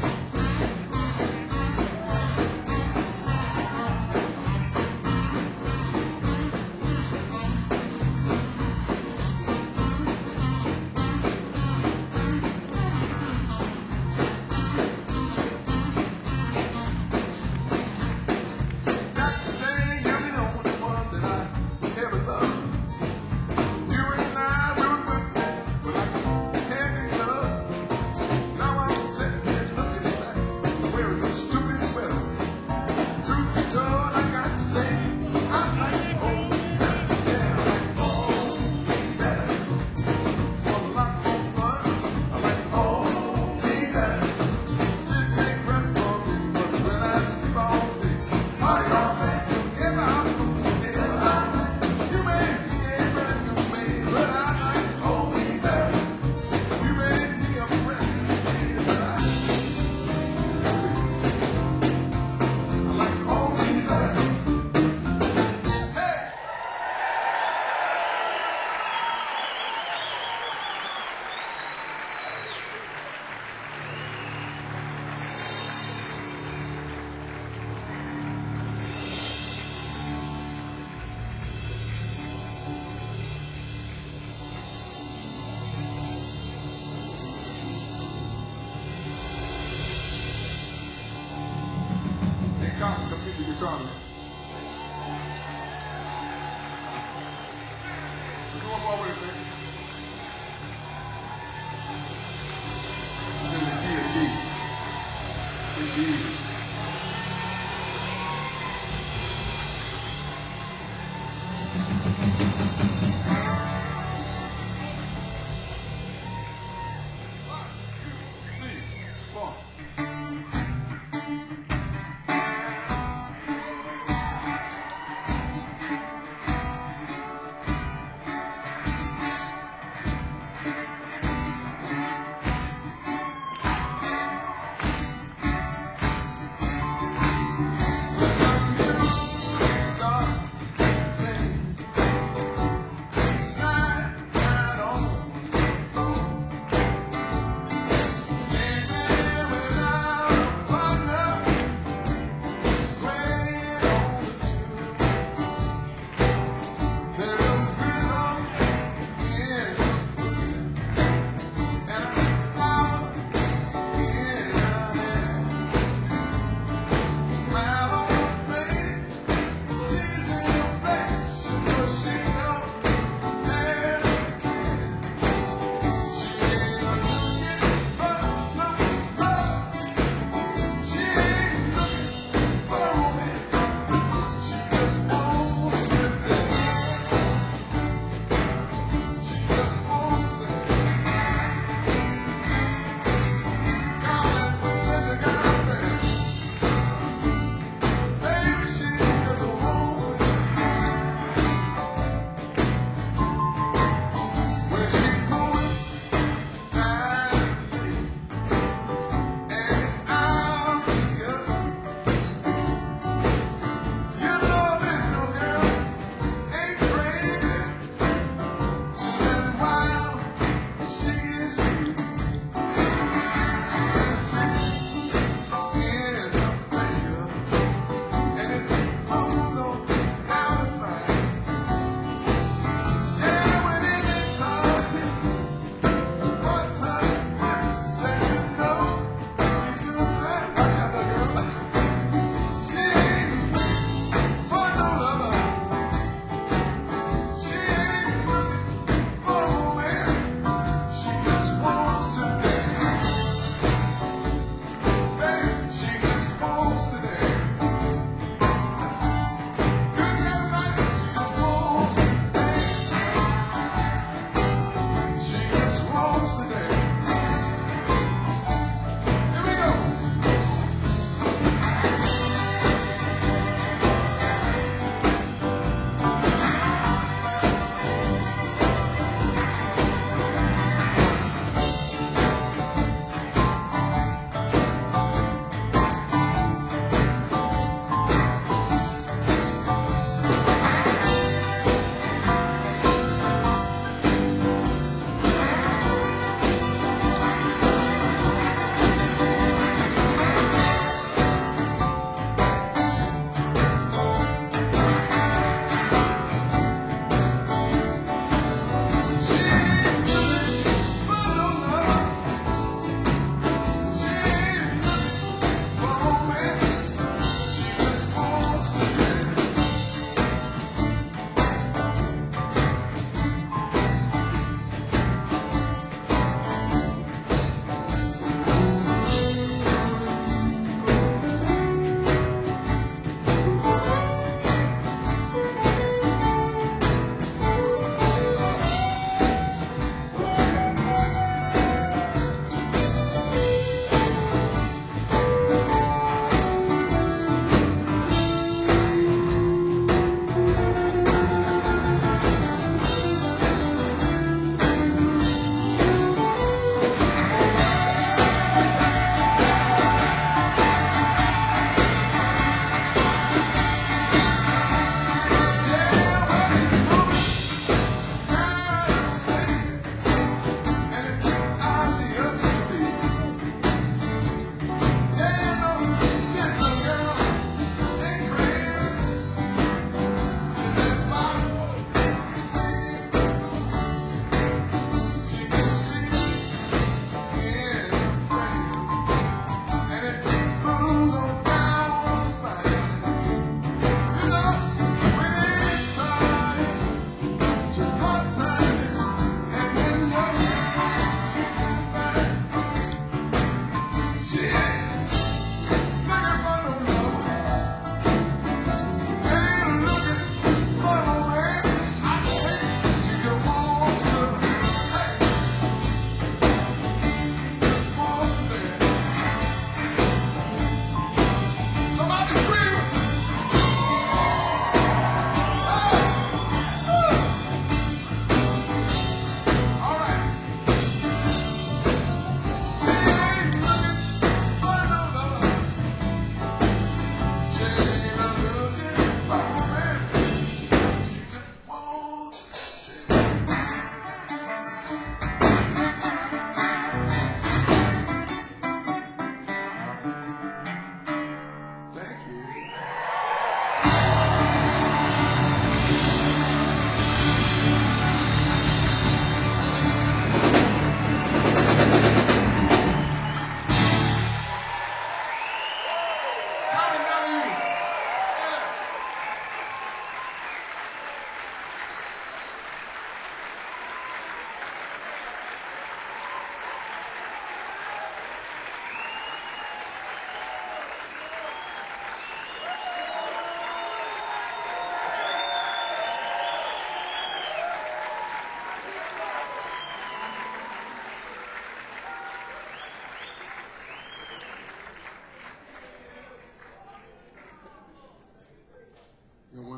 Got to say you're the only one that I ever loved. You and I, we were good men, but like hand in glove. Now I'm sitting here looking back, wearing a stupid sweater. Truth be told, I got to say, I like oh better. Yeah, I like oh better. Was a lot more fun. I like oh better. Didn't take crap from anyone when I sleep all day. Party all night, whenever I want, whenever I like. You made me a brand new man, but I like oh better. You made me a brand new man, but I like oh better. Hey! Hey, come get the guitar, man. Do one more with us, man. easy. One, two, three, four.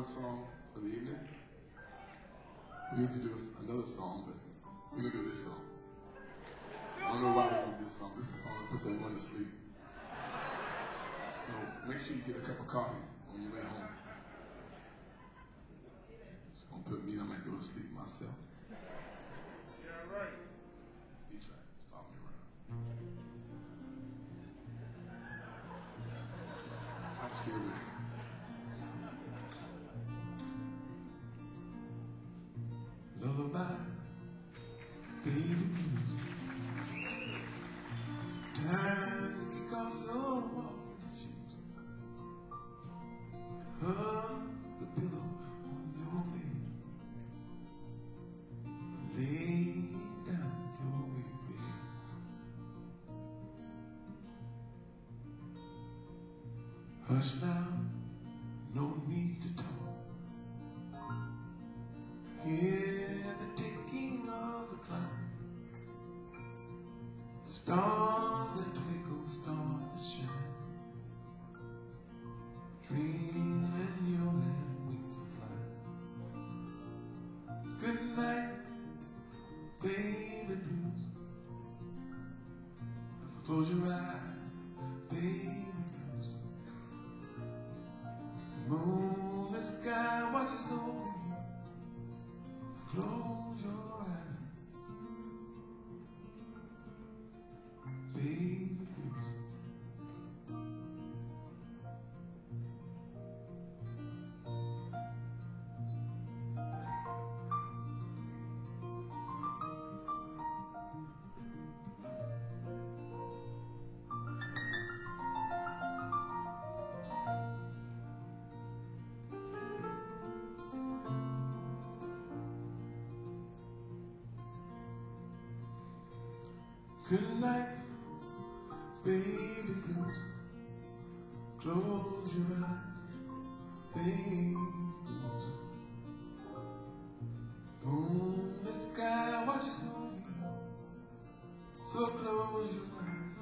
one song for the evening. We used to do another song, but we're going to do this song. I don't know why we do this song. This is the song that puts everyone to sleep. So make sure you get a cup of coffee when you're at home. It's going to put me, I might go to sleep myself. Yeah, right. You try it. Just follow me around. Try to stay awake. Lullaby, baby blues. Time to kick off your walking shoes. Hug the pillow on your bed. Lay down your weak bed. Hush now, no need to talk. Hear the ticking of the clock. Stars that twinkle, stars that shine. Dream and you'll have wings to fly. Good night, baby blues. Close your eyes, baby blues. The moonlit sky watches over you. So close your eyes, baby blues. Good night, baby blues. Close your eyes, baby blues. Moonlit sky watches over you. So close your eyes,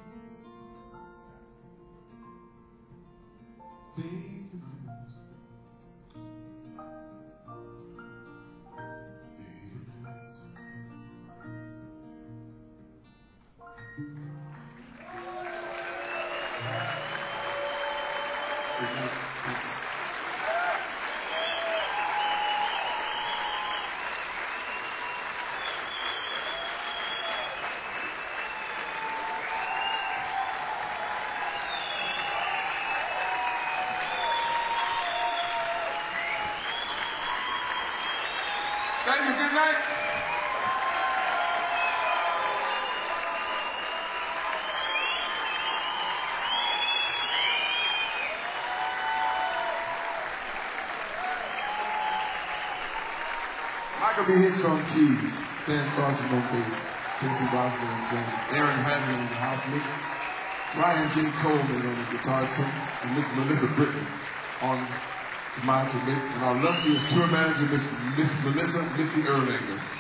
baby blues. Thank you. Good night. Michael B. Hicks on keys, Stan Sargent on bass, Quincy Boswell on drums, Aaron Hadley on the house mix, Ryan J. Coleman on the guitar tune, and Miss Melissa Britton on the monitor mix, and our illustrious tour manager, Miss Melissa Missy Erlanger.